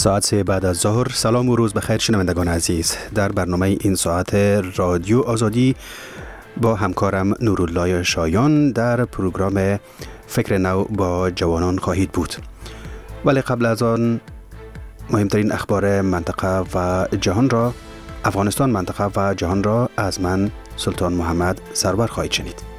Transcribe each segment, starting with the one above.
ساعت 3 بعد از ظهر. سلام و روز بخیر شنوندگان عزیز. در برنامه این ساعت رادیو آزادی با همکارم نورالله شایان در پروگرام فکر نو با جوانان خواهید بود. ولی قبل از آن مهمترین اخبار منطقه و جهان را، افغانستان، منطقه و جهان را از من سلطان محمد سرور خواهید شنید.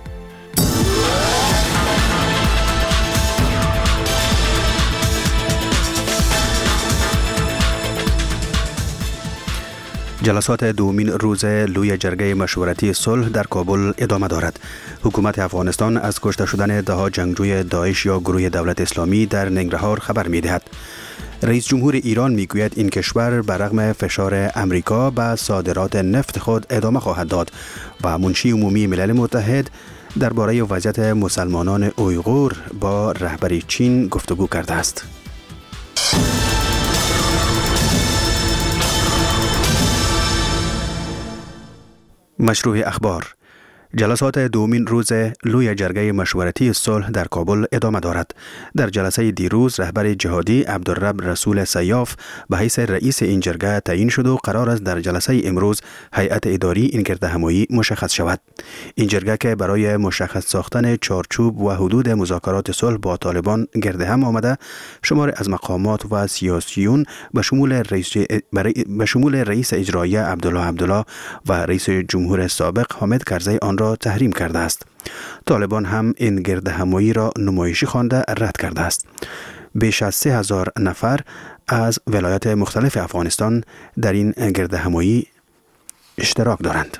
جلسات دومین روز لوی جرگه مشورتی صلح در کابل ادامه دارد. حکومت افغانستان از کشته شدن ده‌ها جنگجوی داعش یا گروه دولت اسلامی در ننگرهار خبر می‌دهد. رئیس جمهور ایران میگوید این کشور برغم فشار امریکا به صادرات نفت خود ادامه خواهد داد و منشی عمومی ملل متحد درباره وضعیت مسلمانان اویغور با رهبر چین گفتگو کرده است. مشروع اخبار. جلسات دومین روز لوی جرگه مشورتی صلح در کابل ادامه دارد. در جلسه دیروز رهبر جهادی عبدالرب رسول سیاف به حیث رئیس این جرگه تعیین شد و قرار است در جلسه امروز هیئت اداری این گردهمایی مشخص شود. این جرگه که برای مشخص ساختن چارچوب و حدود مذاکرات صلح با طالبان گردهم آمده، شمار از مقامات و سیاسیون به شمول رئیس اجرایی عبدالله و رئیس جمهور سابق حامد کرزی آن را تحریم کرده است. طالبان هم این گردهمایی را نمایشی خوانده رد کرده است. بیش از 3000 نفر از ولایات مختلف افغانستان در این گردهمایی اشتراک دارند.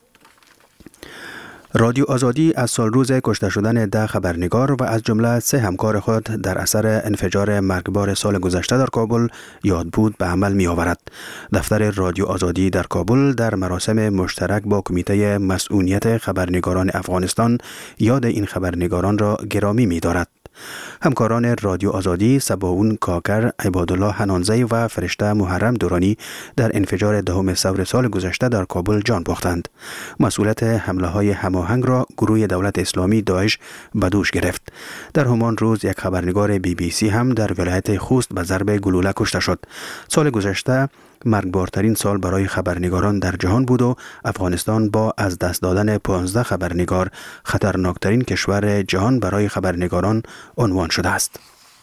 رادیو آزادی از سال روز کشته شدن 10 خبرنگار و از جمله 3 همکار خود در اثر انفجار مرگبار سال گذشته در کابل یاد بود به عمل می آورد. دفتر رادیو آزادی در کابل در مراسم مشترک با کمیته مسئولیت خبرنگاران افغانستان یاد این خبرنگاران را گرامی می دارد. همکاران رادیو آزادی سباون کاکر، عبادالله حنانزی و فرشته محرم دورانی در انفجار 10 ثور سال گذشته در کابل جان باختند. مسئولیت حمله های هماهنگ را گروه دولت اسلامی داعش به دوش گرفت. در همان روز یک خبرنگار BBC هم در ولایت خوست به ضرب گلوله کشته شد. سال گذشته مرگبارترین سال برای خبرنگاران در جهان بود و افغانستان با از دست دادن 15 خبرنگار خطرناکترین کشور جهان برای خبرنگاران عنوان شده است.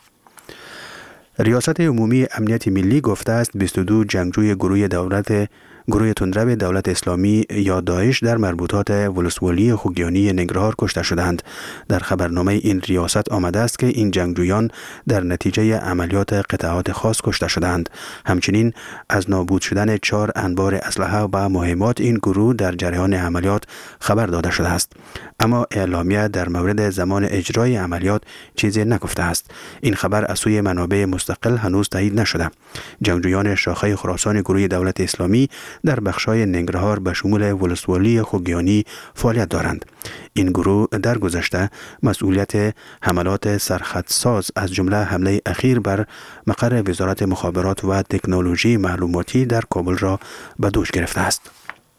ریاست عمومی امنیت ملی گفته است 22 جنگجوی گروه تندرو دولت اسلامی یا داعش در مربوطات ولسوالی خوگیانی ننگرهار کشته شدند. در خبرنامه این ریاست آمده است که این جنگجویان در نتیجه عملیات قطعات خاص کشته شدند. همچنین از نابود شدن 4 انبار اسلحه و مهمات این گروه در جریان عملیات خبر داده شده است، اما اعلامیه در مورد زمان اجرای عملیات چیزی نگفته است. این خبر از سوی منابع مستقل هنوز تایید نشده. جنگجویان شاخه خراسان گروه دولت اسلامی در بخشای ننگرهار به شمول ولسوالی خوگیانی فعالیت دارند. این گروه در گذشته مسئولیت حملات سرخطساز از جمله حمله اخیر بر مقر وزارت مخابرات و تکنولوژی معلوماتی در کابل را به دوش گرفته است.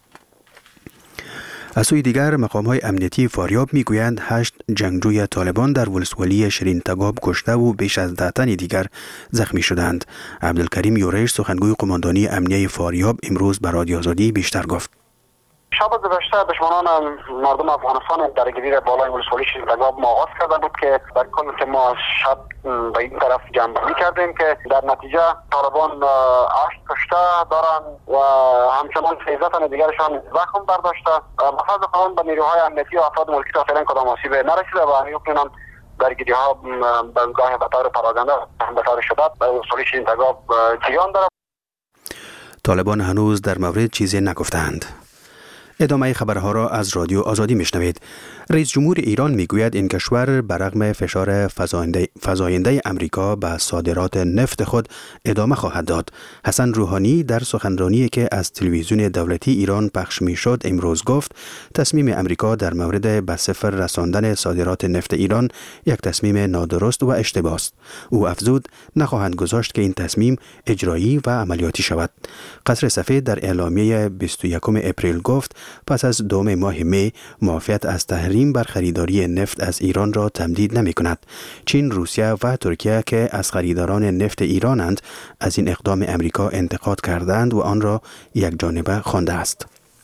از سوی دیگر مقام‌های امنیتی فاریاب میگویند 8 جنگجوی طالبان در ولسوالی شیرین تگاب کشته و بیش از 10 تن دیگر زخمی شدند. عبدالکریم یورش سخنگوی قماندانی امنیه فاریاب امروز به رادیو آزادی بیشتر گفت. شب گذشته دشمنان مردم افغانستان درگیری بالای ولسوالی شیرین تگاب آغاز کرده بود که در کل که ما شب به این طرف جنبندی کردیم که در نتیجه طالبان 8 کشته دارند و همچنان 13 تن دیگرشان زخم برداشته. بخاطر قانون به نیروهای امنیتی و افراد ملکی تا فعلا کدام آسیب نرسیده و می‌بینم درگیری ها به گاه به طور پراکنده به طور شدت به ولسوالی شیرین تگاب جریان دارد. طالبان هنوز در مورد چیزی نگفتند. ادامه خبرها را از رادیو آزادی میشنوید. رئیس جمهور ایران میگوید این کشور برغم فشار فزاینده امریکا به صادرات نفت خود ادامه خواهد داد. حسن روحانی در سخنرانی که از تلویزیون دولتی ایران پخش میشد امروز گفت تصمیم امریکا در مورد به صفر رساندن صادرات نفت ایران یک تصمیم نادرست و اشتباه است. او افزود نخواهند گذاشت که این تصمیم اجرایی و عملیاتی شود. قصر سفید در اعلامیه 21 اپریل گفت پس از دوم ماه می موافقت از تحریم بر خریداری نفت از ایران را تمدید نمی کند. چین، روسیه و ترکیه که از خریداران نفت ایرانند از این اقدام امریکا انتقاد کردند و آن را یک جانبه خوانده است.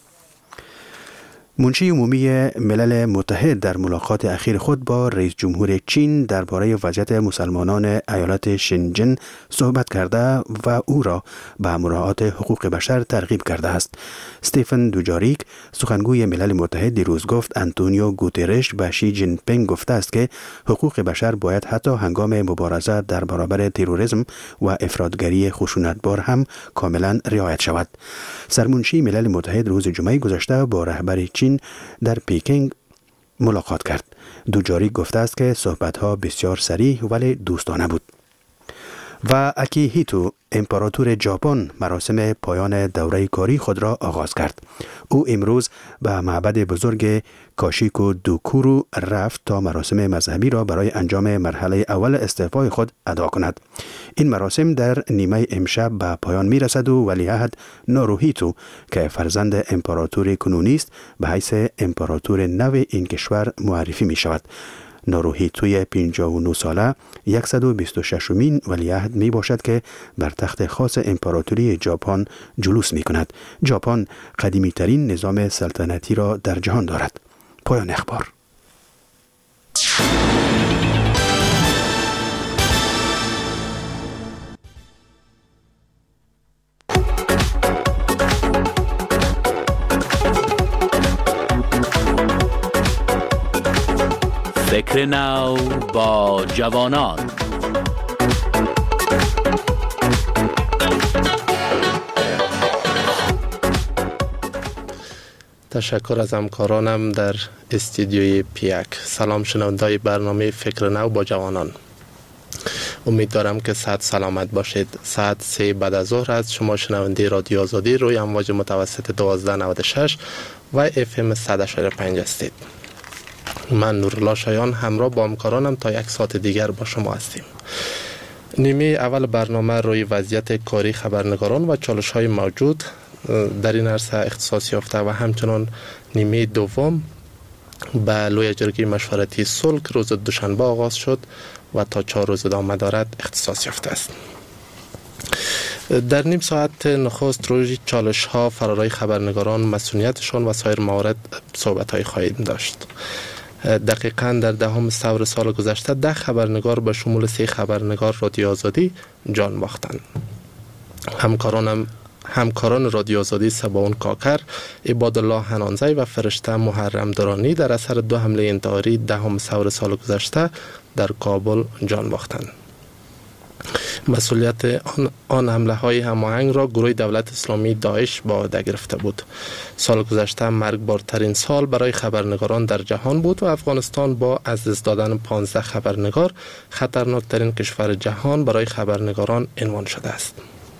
منشی عمومی ملل متحد در ملاقات اخیر خود با رئیس جمهور چین درباره وضعیت مسلمانان ایالت شنجن صحبت کرده و او را به مراعات حقوق بشر ترغیب کرده است. استیفن دوجاریک سخنگوی ملل متحد دیروز گفت آنتونیو گوترش به شی جین پینگ گفته است که حقوق بشر باید حتی هنگام مبارزه در برابر تروریسم و افراطگری خشونتبار هم کاملا رعایت شود. سرمنشی ملل متحد روز جمعه گذشته با رهبر چین در پیکینگ ملاقات کرد. دوجاریک گفته است که صحبت‌ها بسیار سریع ولی دوستانه بود. و اکیهیتو امپراتور ژاپن مراسم پایان دوره کاری خود را آغاز کرد. او امروز به معبد بزرگ کاشیکو دوکورو رفت تا مراسم مذهبی را برای انجام مرحله اول استعفای خود ادا کند. این مراسم در نیمه امشب به پایان می رسد و ولیعهد ناروهیتو که فرزند امپراتور کنونی است به حیث امپراتور نو این کشور معرفی می شود. ناروهیتوی 59 ساله 126مین ولیعهد می باشد که بر تخت خاص امپراتوری ژاپن جلوس می کند. ژاپن قدیمی ترین نظام سلطنتی را در جهان دارد. پایان اخبار. فکر نو با جوانان. تشکر از همکارانم در استودیوی پیک. سلام شنوندای برنامه فکر نو با جوانان. امیدوارم که صحت سلامت باشید. ساعت 3 بعد از ظهر است. شما شنونده رادیو آزادی روی امواج متوسط 1296 و FM 100.5 هستید. من نورالله شایان همراه با همکارانم تا 1 ساعت دیگر با شما هستیم. نیمه اول برنامه روی وضعیت کاری خبرنگاران و چالش‌های موجود در این عرصه اختصاص یافته و همچنان نیمه دوم به لوی جرگه مشورتی صلح روز دوشنبه آغاز شد و تا 4 روز ادامه دارد اختصاص یافته است. در نیم ساعت نخست روی چالش‌ها، فرارای خبرنگاران، مسئولیتشان و سایر موارد صحبت‌های خواهیم داشت. دقیقاً در 10 ثور سال گذشته 10 خبرنگار به شمول 3 خبرنگار رادیو آزادی جان باختند. همکاران رادیو آزادی سباون کاکر، عبادالله حنانزی و فرشته محرم درانی در اثر 2 حمله انتحاری 10 ثور سال گذشته در کابل جان باختند. مسئولیت آن حمله های هماهنگ را گروه دولت اسلامی داعش به عهده گرفته بود. سال گذشته مرگبارترین سال برای خبرنگاران در جهان بود و افغانستان با از دست دادن 15 خبرنگار خطرناکترین کشور جهان برای خبرنگاران عنوان شده است.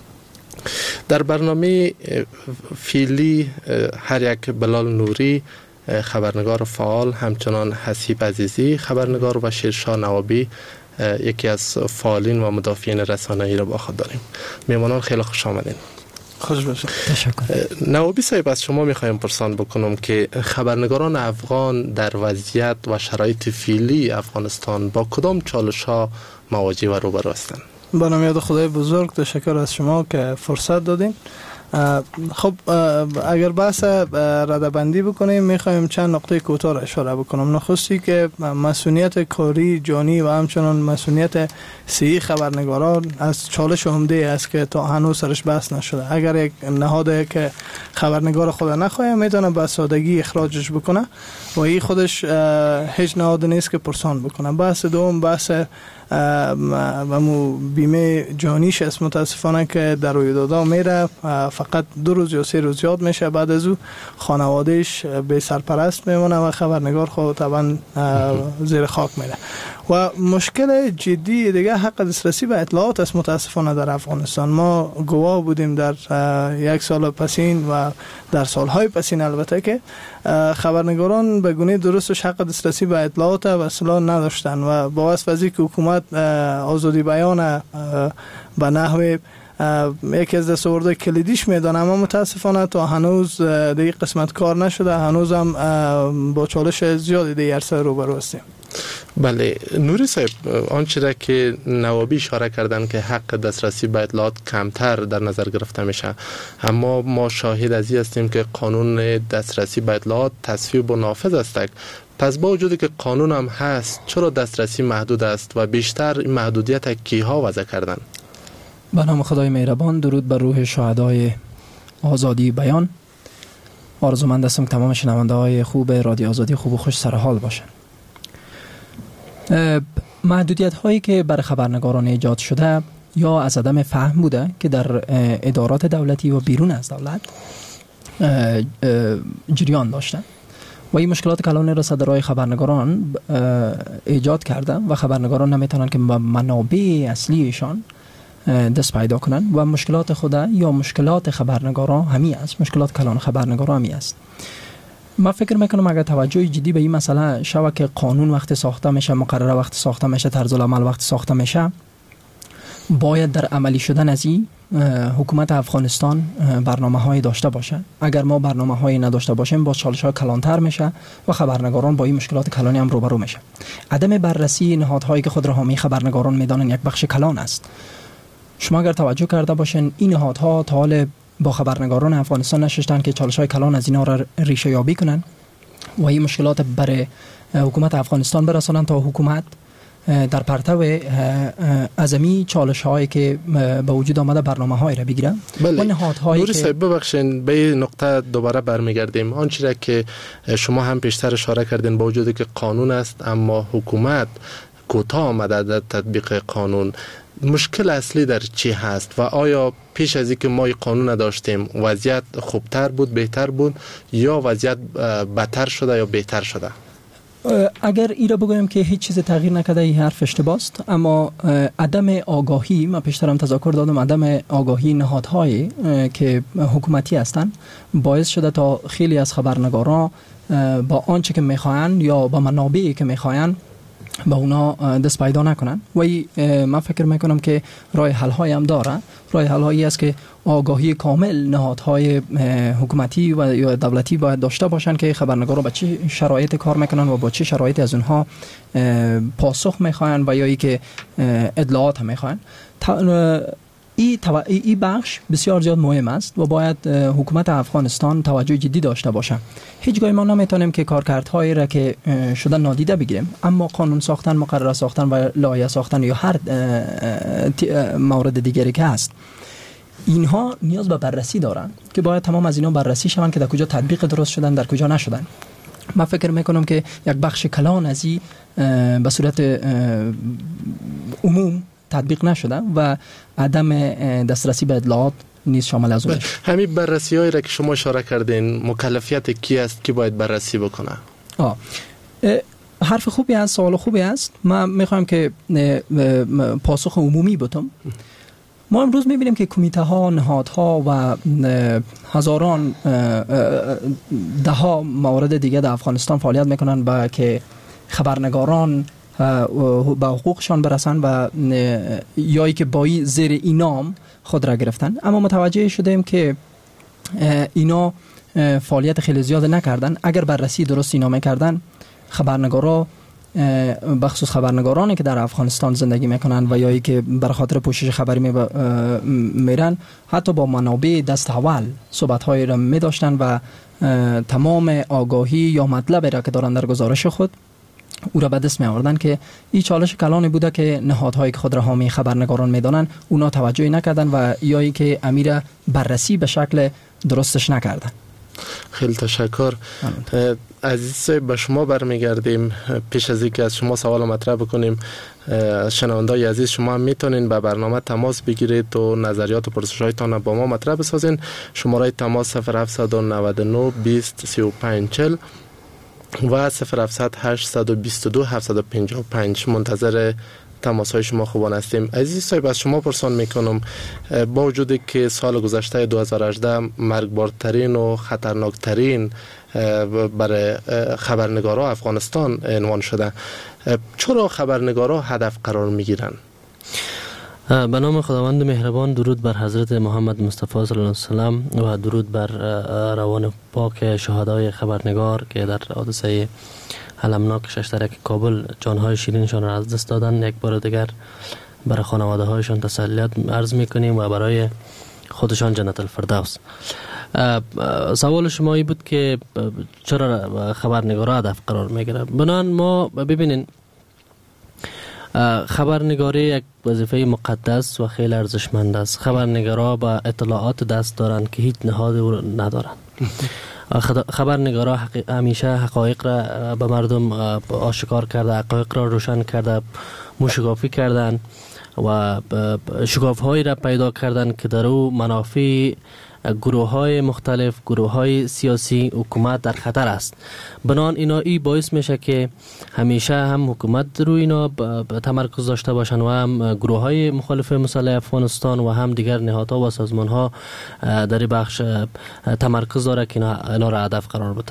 در برنامه فیلی هر یک بلال نوری خبرنگار فعال، همچنان حسیب عزیزی خبرنگار و شیرشاه نوابی یکی از فعالین و مدافعین رسانه‌ای را با خود داریم. میمانان خیلی خوش آمدین. خوش باشید. تشکر. نوابی صاحب، از شما میخوایم پرسان بکنم که خبرنگاران افغان در وضعیت و شرایط فعلی افغانستان با کدام چالش‌ها مواجه و روبرو هستند؟ با نام یاد خدای بزرگ تشکر از شما که فرصت دادین. خب اگر بحث ردبندی بکنیم میخوایم چند نقطه کوتاه را اشاره بکنم. نخستی که مسئولیت کاری، جانی و همچنان مسئولیت صحی خبرنگاران از چالش عمده است که تا هنوز سرش بحث نشده. اگر یک نهاده که خبرنگار خود نخواهی میتونه به سادگی اخراجش بکنه و این خودش هیچ نهاد نیست که پرسان بکنه. بحث دوم بحث و بیمه جانیش است. متاسفانه که در رویدادها میره فقط 2 روز یا 3 روز یاد میشه، بعد از او خانوادهش به سرپرست میمونه و خبرنگار خود طبعا زیر خاک میره. و مشکل جدی دیگه حق دسترسی به اطلاعات است. متاسفانه در افغانستان ما گواه بودیم در 1 سال پسین و در سالهای پسین البته که خبرنگاران به گونه درستش حق دسترسی به اطلاعات و اصلا نداشتن و با واسطه که حکومت آزادی بیان به نحو یکی از دستاوردهای کلیدیش میدانم، اما متاسفانه تا هنوز دیگه قسمت کار نشده، هنوز هم با چالش زیادی دیگه عرصه روبرو هستیم. بله نوری صاحب، آنچه را که نوابی اشاره کردن که حق دسترسی به اطلاعات کمتر در نظر گرفته میشه، اما ما شاهد از این هستیم که قانون دسترسی به اطلاعات تصویب و نافذ است. پس با وجودی که قانون هم هست، چرا دسترسی محدود است و بیشتر این محدودیت کیها وضع کردن؟ به نام خدای مهربان، درود بر روح شهدای آزادی بیان. آرزومند هستم که تمام شنونده های خوب رادیو آزادی خوب و خوش سرحال باشن. محدودیت هایی که بر خبرنگاران ایجاد شده یا از عدم فهم بوده که در ادارات دولتی و بیرون از دولت جریان داشته و این مشکلات کلان را صدرهای خبرنگاران ایجاد کرده و خبرنگاران نمیتونن که منابع اصلیشان دست پیدا کنن و مشکلات خود یا مشکلات خبرنگاران همی است، مشکلات کلان خبرنگاران همی است. من فکر میکنم اگر توجه جدی به این مسئله شود که قانون وقتی ساخته میشه، مقرره وقتی ساخته میشه، طرز العمل وقتی ساخته میشه، باید در عملی شدن از این حکومت افغانستان برنامه های داشته باشه. اگر ما برنامه های نداشته باشیم با چالش ها کلانتر میشه و خبرنگاران با این مشکلات کلانی هم روبرو میشه. عدم بررسی نهادهایی که خود را حامی خبرنگاران میدانن یک بخش کلان است. شما اگر توجه کرده باشین این نهادها تا حال با خبرنگاران افغانستان نشستن که چالش های کلان از اینا را ریشه یابی کنن و این مشکلات برای حکومت افغانستان برسانن تا حکومت در پرتو ازمی چالش هایی که به وجود آمده برنامه هایی را بگیره. بله. و نهادهایی نوری صاحب ببخشین به این نقطه دوباره برمیگردیم. آنچه را که شما هم پیشتر اشاره کردین، با وجودی که قانون است اما حکومت کوتاه آمده در تطبیق قانون، مشکل اصلی در چی هست و آیا پیش از اینکه ما قانون نداشتیم وضعیت خوبتر بود، بهتر بود یا وضعیت بدتر شده یا بهتر شده؟ اگر ای را بگویم که هیچ چیز تغییر نکرده این حرف اشتباه است، اما عدم آگاهی، من پیشترم تذکر دادم، عدم آگاهی نهادهایی که حکومتی هستند باعث شده تا خیلی از خبرنگاران با آنچه که میخواین یا با منابعی که میخواین با اونا دست پیدا نکنن و من فکر میکنم که راه حل های هم داره. راه حل هایی است که آگاهی کامل نهادهای حکومتی و یا دولتی باید داشته باشن که خبرنگارا با چه شرایط کار میکنن و با چه شرایطی از اونها پاسخ میخواین و یا ای که اطلاعات هم میخواین. این بخش بسیار زیاد مهم است و باید حکومت افغانستان توجه جدی داشته باشه. هیچگاه ما نمیتونیم که کارکردهایی را که شدن نادیده بگیریم، اما قانون ساختن، مقرره ساختن و لایحه ساختن یا هر مورد دیگری که هست، اینها نیاز به بررسی دارن که باید تمام از اینا بررسی شون که در کجا تطبیق درست شدن، در کجا نشدن. من فکر میکنم که یک بخش کلان از این به صورت عموم تطبیق نشده و عدم دسترسی به اطلاعات نیز شامل از اونش. همین بررسی هایی را که شما اشاره کردین، مکلفیت کی است که باید بررسی بکنه؟ حرف خوبی است، سوال خوبی است. من میخوام که پاسخ عمومی بدم. ما امروز میبینیم که کمیته ها، نهادها و هزاران ده ها مورد دیگه در افغانستان فعالیت میکنن با که خبرنگاران به حقوقشان برسن و یایی که با زیر اینام خود را گرفتن، اما متوجه شدیم که اینا فعالیت خیلی زیاد نکردن. اگر بررسی درست اینا میکردن، خبرنگارا بخصوص خبرنگارانی که در افغانستان زندگی میکنن و یایی که بر خاطر پوشش خبری میرن، حتی با منابع دست اول صحبت‌هایی را می‌داشتن و تمام آگاهی یا مطلبی را که دارن در گزارش خود او را به دست می آوردن که این چالش کلانی بوده که نهادهایی که خود را حامی خبرنگاران میدانن اونا توجهی نکردن و یایی که امیر بررسی به شکل درستش نکردن. خیلی تشکر. عزیز به شما برمیگردیم. پیش از اینکه از شما سوال مطرح بکنیم، شنوندای عزیز شما هم میتونین به برنامه تماس بگیرید و نظریات و پرسش‌هایتان با ما مطرح بسازین. شماره تماس 0799 20 35 40 و 0700 822 755. منتظر تماس های شما خوبان هستیم. عزیز صاحب، از شما پرسان میکنم، با وجودی که سال گذشته 2018 مرگبارترین و خطرناکترین برای خبرنگارا افغانستان عنوان شده، چرا خبرنگارا هدف قرار میگیرن؟ به نام خداوند مهربان. درود بر حضرت محمد مصطفی صلی الله علیه و سلم و درود بر روان پاک شهدای خبرنگار که در حادثه المناک ششترک کابل جانهای شیرینشان را از دست دادن. یک بار دیگر برای خانواده هایشان تسلیت عرض میکنیم و برای خودشان جنت الفردوس. سوال شما ای بود که چرا خبرنگارا هدف قرار میگیره. بنان ما ببینین خبرنگاری یک وظیفه مقدس و خیلی ارزشمند است. خبرنگارا با اطلاعات دست دارند که هیچ نهادی ندارند. خبرنگارا همیشه حقایق را به مردم آشکار کرده، حقایق را روشن کرده، موشگافی کردن و شگاف‌هایی را پیدا کردن که در او منافع گروه‌های مختلف، گروه‌های سیاسی، حکومت در خطر است. بنان اینا باعث میشه که همیشه هم حکومت روی اینا تمرکز داشته باشن و هم گروه‌های مخالف مسلح افغانستان و هم دیگر نهادها و سازمان‌ها در بخش تمرکز داره که اینا را هدف قرار بدن.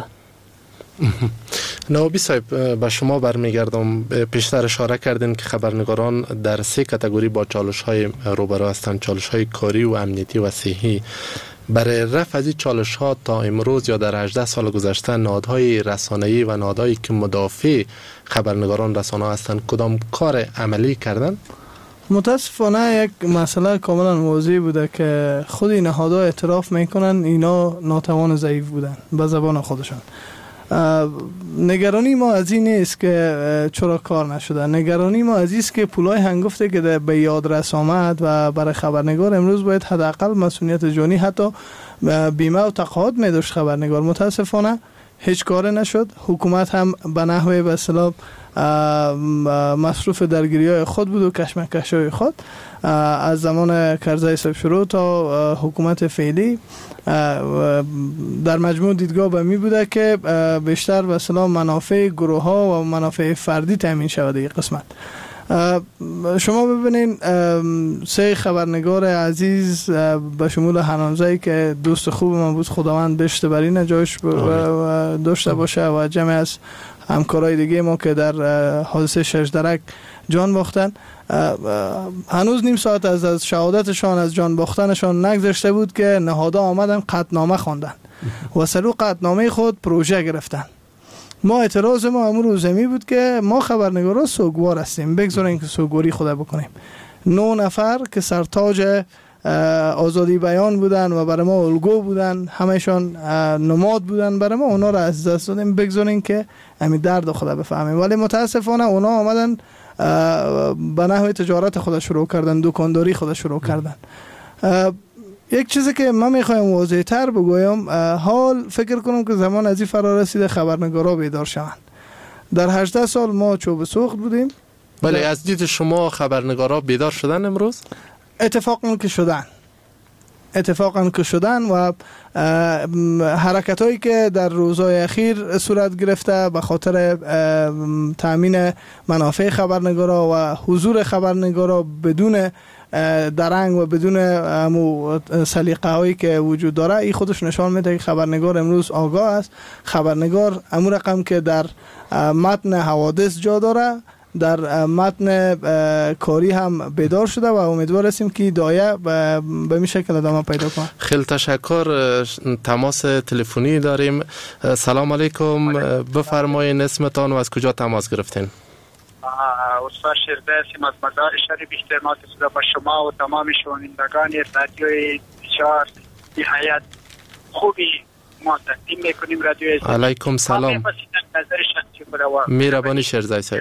نوابی صاحب، به شما برمیگردم. پیشتر اشاره کردین که خبرنگاران در 3 کاتگوری با چالش‌های روبرو هستند: چالش‌های کاری و امنیتی و صحی. برای رفع از این چالش‌ها تا امروز یا در 18 سال گذشته نهادهای رسانه‌ای و نهادهایی که مدافع خبرنگاران رسانه هستند کدام کار عملی کردن؟ متاسفانه یک مسئله کاملا واضح بوده که خود این نهادها اعتراف میکنن اینا ناتوان و ضعیف بودن به زبان خودشان. نگرانی ما از این نیست که چرا کار نشده، نگرانی ما از این است که پولای هنگفته که به یادرس آمد و برای خبرنگار امروز باید حداقل مسئولیت جانی حتی بیمه و تقاعد می داشت خبرنگار. متاسفانه هیچ کار نشد. حکومت هم به نحوه به اصطلاح مصروف درگیری‌های خود بود و کشمکش‌های خود از زمان کرزی صاحب شروع تا حکومت فعلی. در مجموع دیدگاه به می بوده که بیشتر به اصطلاح منافع گروه ها و منافع فردی تامین شود. این قسمت شما ببینین 3 خبرنگار عزیز به شمول حنانزه‌ای که دوست خوب من بود، خداوند بهشت بری نجاش داشته باشه، و جمع از همکارای دیگه ما که در حادثه ششدرک جان باختن، هنوز نیم ساعت از شهادتشان، از جان باختنشان نگذشته بود که نهادها آمدن قطعنامه خواندن و سلو قطعنامه خود پروژه گرفتن. ما اعتراض ما امروز می بود که ما خبرنگارا سوگوار هستیم، بگذارین که سوگواری خود بکنیم. 9 نفر که سرتاج آزادی بیان بودن و برای ما الگو بودن، همشان نماد بودن برای ما، اونا را از دست دادیم. بگذارین که همین درد خود بفهمیم. ولی متاسفانه اونا آمدن به نحو تجارت خود شروع کردن، دکانداری خود شروع کردن. یک چیزی که من میخوایم واضح تر بگویم، حال فکر کنم که زمان از این فرا رسیده خبرنگارا بیدار شوند. در 18 سال ما چوب سوخت بودیم. ولی از دید شما خبرنگارا بیدار شدن امروز؟ اتفاقا که شدن و حرکت هایی که در روزهای اخیر صورت گرفته به خاطر تامین منافع خبرنگارا و حضور خبرنگارا بدون درنگ و بدون سلیقه هایی که وجود داره، این خودش نشان میده که خبرنگار امروز آگاه است. خبرنگار امون رقم که در متن حوادث جا داره، در متن کاری هم بیدار شده و امیدوار هستیم که دایه به این شکل ادامه پیدا کنه. خیلی تشکر. تماس تلفنی داریم. سلام علیکم، بفرمایید اسمتان و از کجا تماس گرفتین؟ استاد شیردستیم از مزار شریف. احترامات صدا به شما و تمام شنوندگان رادیوی بسیار نهایت خوبی ما تقدیم میکنیم. رادیوی علیکم سلام. میربانی شیرزای صاحب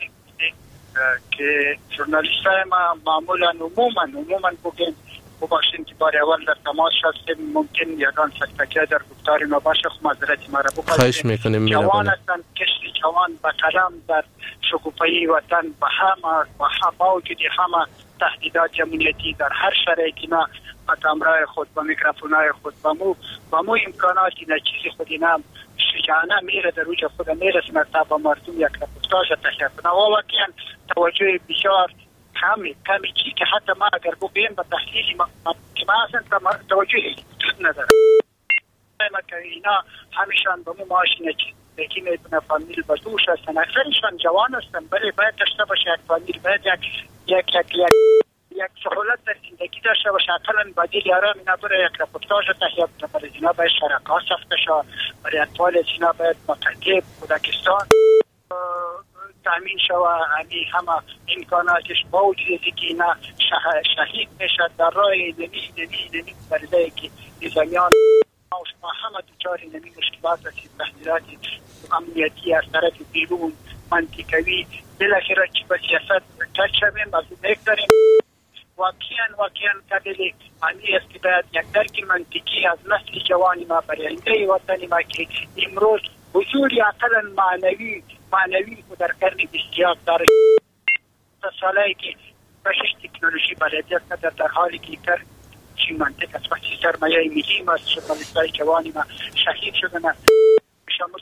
که ژورنالیست های ما معمولا عموما بگیم ببخشین که بار اول در تماس هستیم، ممکن یگان سکتکیه در گفتار ما باشه، خب معذرت ما را بکنیم. خواهش میکنیم. جوان هستند، کشتی جوان به قلم در شکوفایی وطن به همه باوجود همه تهدیدات امنیتی در هر شرایطی ما با کامرای خود، با میکروفونای خود، با مو امکاناتی نه چیزی خود اینا شجاعانه میره در روی خود میرسونه تا با مردم یک رپورتاژ تهیه کنه. و واقعا توجه بسیار کمی چی که حتی ما اگر بگویم به تحلیل که ما اصلا توجه نداره که اینا همیشان به مو ماشینه یکی میتونه فامیل به دوش هستن، اکثرشان جوان هستن، ولی باید داشته باشه یک فامیل، باید یک یک سهولت در زندگی داشته باشه، اقلا بدیل یارا اینا برای یک رپورتاج تهیه کنه، برای اینا باید شرکات ساخته شد، برای اطفال اینا باید متقب کودکستان تامین شود. همه امکاناتش با وجود که اینا شهید میشد در راه نمی برده که نظامیان ما همه دوچار نمی مشکلات رسید، تحلیلات امنیتی از طرف بیرون منطقوی بالاخره چی به سیاست تک شویم از یک داریم. واقعا قبل آنی است که باید یک درک منطقی از نسل جوانی ما برای آینده وطن ما که امروز حضوری اقلا معنوی و در قرن 21 داره. سالهایی که بخش تکنولوژی بلدیت نداره، در حالی که کار چی منطق است وقتی سرمایه ملی ما شمالستای جوانی ما شهید شدن شامل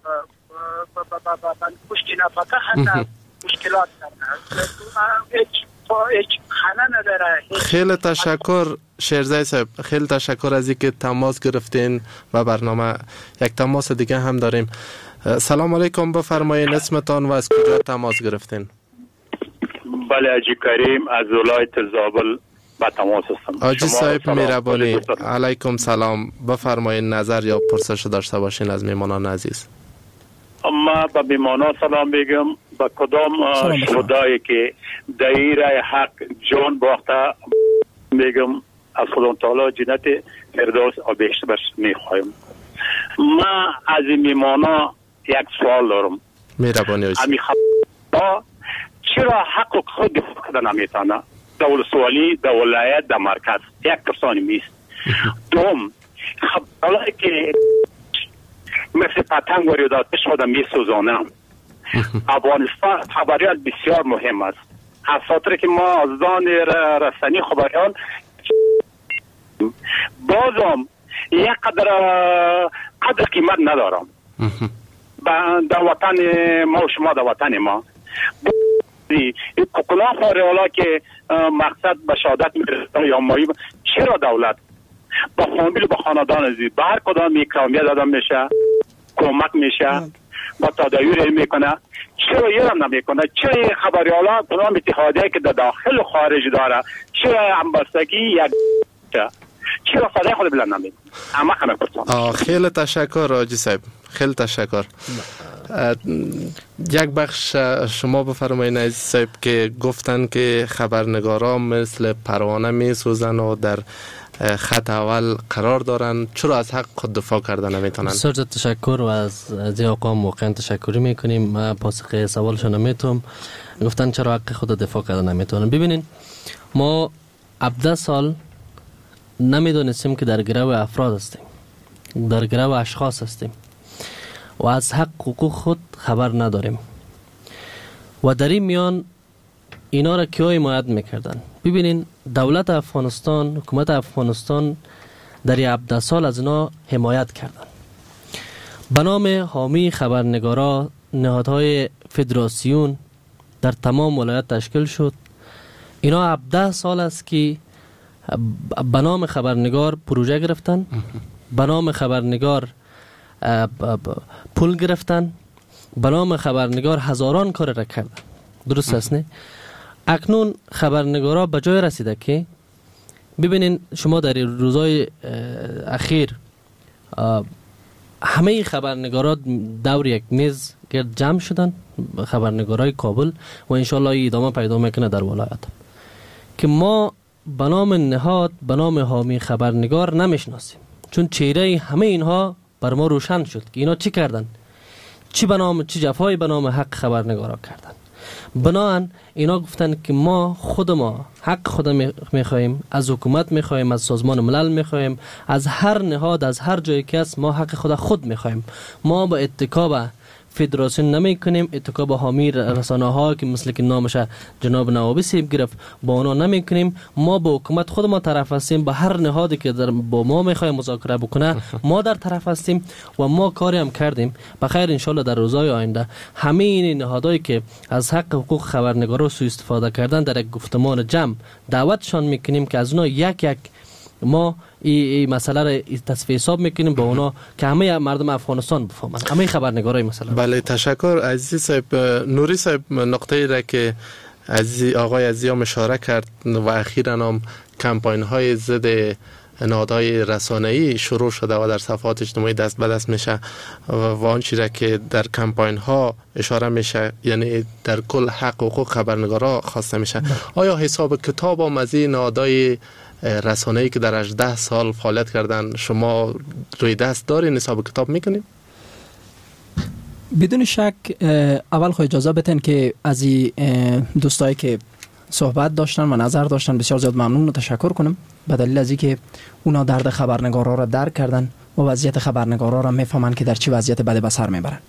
پشت نفقه حتی مشکلات دارن، هیچ خانه نداره. خیلی تشکر شیرزای صاحب، خیلی تشکر از اینکه تماس گرفتین و برنامه. یک تماس دیگه هم داریم. سلام علیکم، بفرمایید اسمتان و از کجا تماس گرفتین؟ بله حاجی کریم از ولایت زابل با تماس هستم. حاجی صاحب مهربانی، علیکم سلام، بفرمایید نظر یا پرسش داشته باشین از میمانان عزیز. ما به میمانان سلام بگم، با کدام شهدایی که دایره حق جان باخته میگم از خدا تعالی جنت فردوس و بهشت بش میخوایم. ما از میمانا یک سوال دارم. مهربانی حاجی. چرا حق خود دفاع کردن نمیتونه؟ دولت سوالی در ولایت در مرکز یک پرسانی میست. دوم خبرهایی که مثل پتنگ واریدات شده میسوزانم. افغانستان خبریات بسیار مهم است. از خاطر که ما از دان رسانی خبریان بازم یک قدر قیمت ندارم در وطن ما و شما، در وطن ما کلا خواهر که مقصد به شهادت میرسه یا مایی. چرا دولت با فامیل با خاندان زید به هر کدام اکرامیت دادن میشه، کمک میشه، با تدایر میکنه؟ چرا یه هم نمیکنه؟ چرا خبریالا کدام اتحادیه که در داخل و خارج داره چرا همبستگی یک چرا صدای خود بلند نمیکنه؟ اما همه پرسان. خیلی تشکر حاجی صاحب، خیلی تشکر. یک بخش شما بفرمایید عزیز صاحب که گفتن که خبرنگارا مثل پروانه میسوزن و در خط اول قرار دارن، چرا از حق خود دفاع کردن نمیتونن؟ بسیار تشکر و از آقا واقعا تشکری میکنیم. ما پاسخ سوالشون نمیتونم. گفتن چرا حق خود دفاع کردن نمیتونن. ببینین ما 17 سال نمیدونستیم که در گروه افراد هستیم، در گروه اشخاص هستیم و از حق حقوق خود خبر نداریم و در این میان اینا را کیا حمایت میکردن؟ ببینین دولت افغانستان، حکومت افغانستان در 17 سال از اینا حمایت کردن. به نام حامی خبرنگارا نهادهای فدراسیون در تمام ولایت تشکیل شد. اینا 17 سال است که به نام خبرنگار پروژه گرفتن، به نام خبرنگار پول گرفتن، به نام خبرنگار هزاران کار را کردن. درست است نه؟ اکنون خبرنگارا به جای رسیده که ببینین شما در روزهای اخیر همه خبرنگارا دور یک میز گرد جمع شدن، خبرنگارای کابل، و انشالله ادامه پیدا میکنه در ولایت که ما به نام نهاد، به نام حامی خبرنگار نمیشناسیم، چون چهره همه اینها بر ما روشن شد که اینا چی کردن، چی جفایی به نام حق خبرنگارا کردن. بناهن اینا گفتن که ما حق خود میخوایم، از حکومت میخوایم، از سازمان ملل میخوایم، از هر نهاد، از هر جایی که است ما حق خود میخوایم. ما با اتکا به فدراسیون نمی کنیم، اتکا به حامی رسانه ها که مثل که نامش جناب نوابی سیب گرفت با اونا نمی کنیم. ما با حکومت خود ما طرف هستیم، با هر نهادی که با ما میخواد مذاکره بکنه ما در طرف هستیم و ما کاری هم کردیم. بخیر انشالله در روزهای آینده همه این نهادایی که از حق حقوق خبرنگارا سوء استفاده کردن در یک گفتمان جمع دعوتشان میکنیم که از اونا یک یک ما این مسئله را تصفیه حساب میکنیم با اونا که همه مردم افغانستان بفهمن، همه خبرنگارای مثلا. بله تشکر عزیز صاحب. نوری صاحب نقطه ای را که آقای عزیزی اشاره کرد و اخیراً هم کمپاین های ضد نهادهای رسانه‌ای شروع شده و در صفحات اجتماعی دست به دست میشه و آنچه را که در کمپاین ها اشاره میشه، یعنی در کل حق و حقوق خبرنگارا خواسته میشه. آیا حساب کتاب هم از این نهادهای رسانه‌ای که در 18 سال فعالیت کردن شما روی دست دارین حساب کتاب میکنین؟ بدون شک اول خود اجازه بدین که از دوستایی که صحبت داشتن و نظر داشتن بسیار زیاد ممنون و تشکر کنم، به دلیل از اینکه اونا درد خبرنگارا را درک کردن و وضعیت خبرنگارا را میفهمن که در چه وضعیت بده به سر میبرن.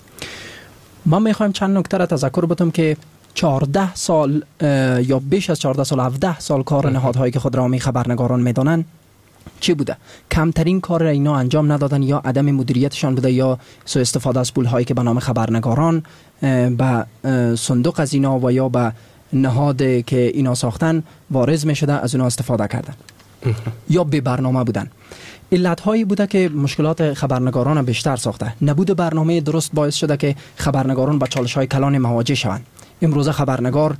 ما میخوایم چند نکته را تذکر بدم که 14 سال یا بیش از 14 سال 17 سال کار نهادهایی که خود را می خبرنگاران میدانن چی بوده؟ کمترین کار را اینا انجام ندادن، یا عدم مدیریتشان بوده، یا سوء استفاده از پول‌هایی که به نام خبرنگاران به صندوق از اینا و یا به نهاد که اینا ساختن وارد می شده از اونا استفاده کردن یا به برنامه بودن. علت‌هایی بوده که مشکلات خبرنگاران بیشتر ساخته. نبود برنامه درست باعث شده که خبرنگاران با چالش‌های کلان مواجه شوند. امروز خبرنگار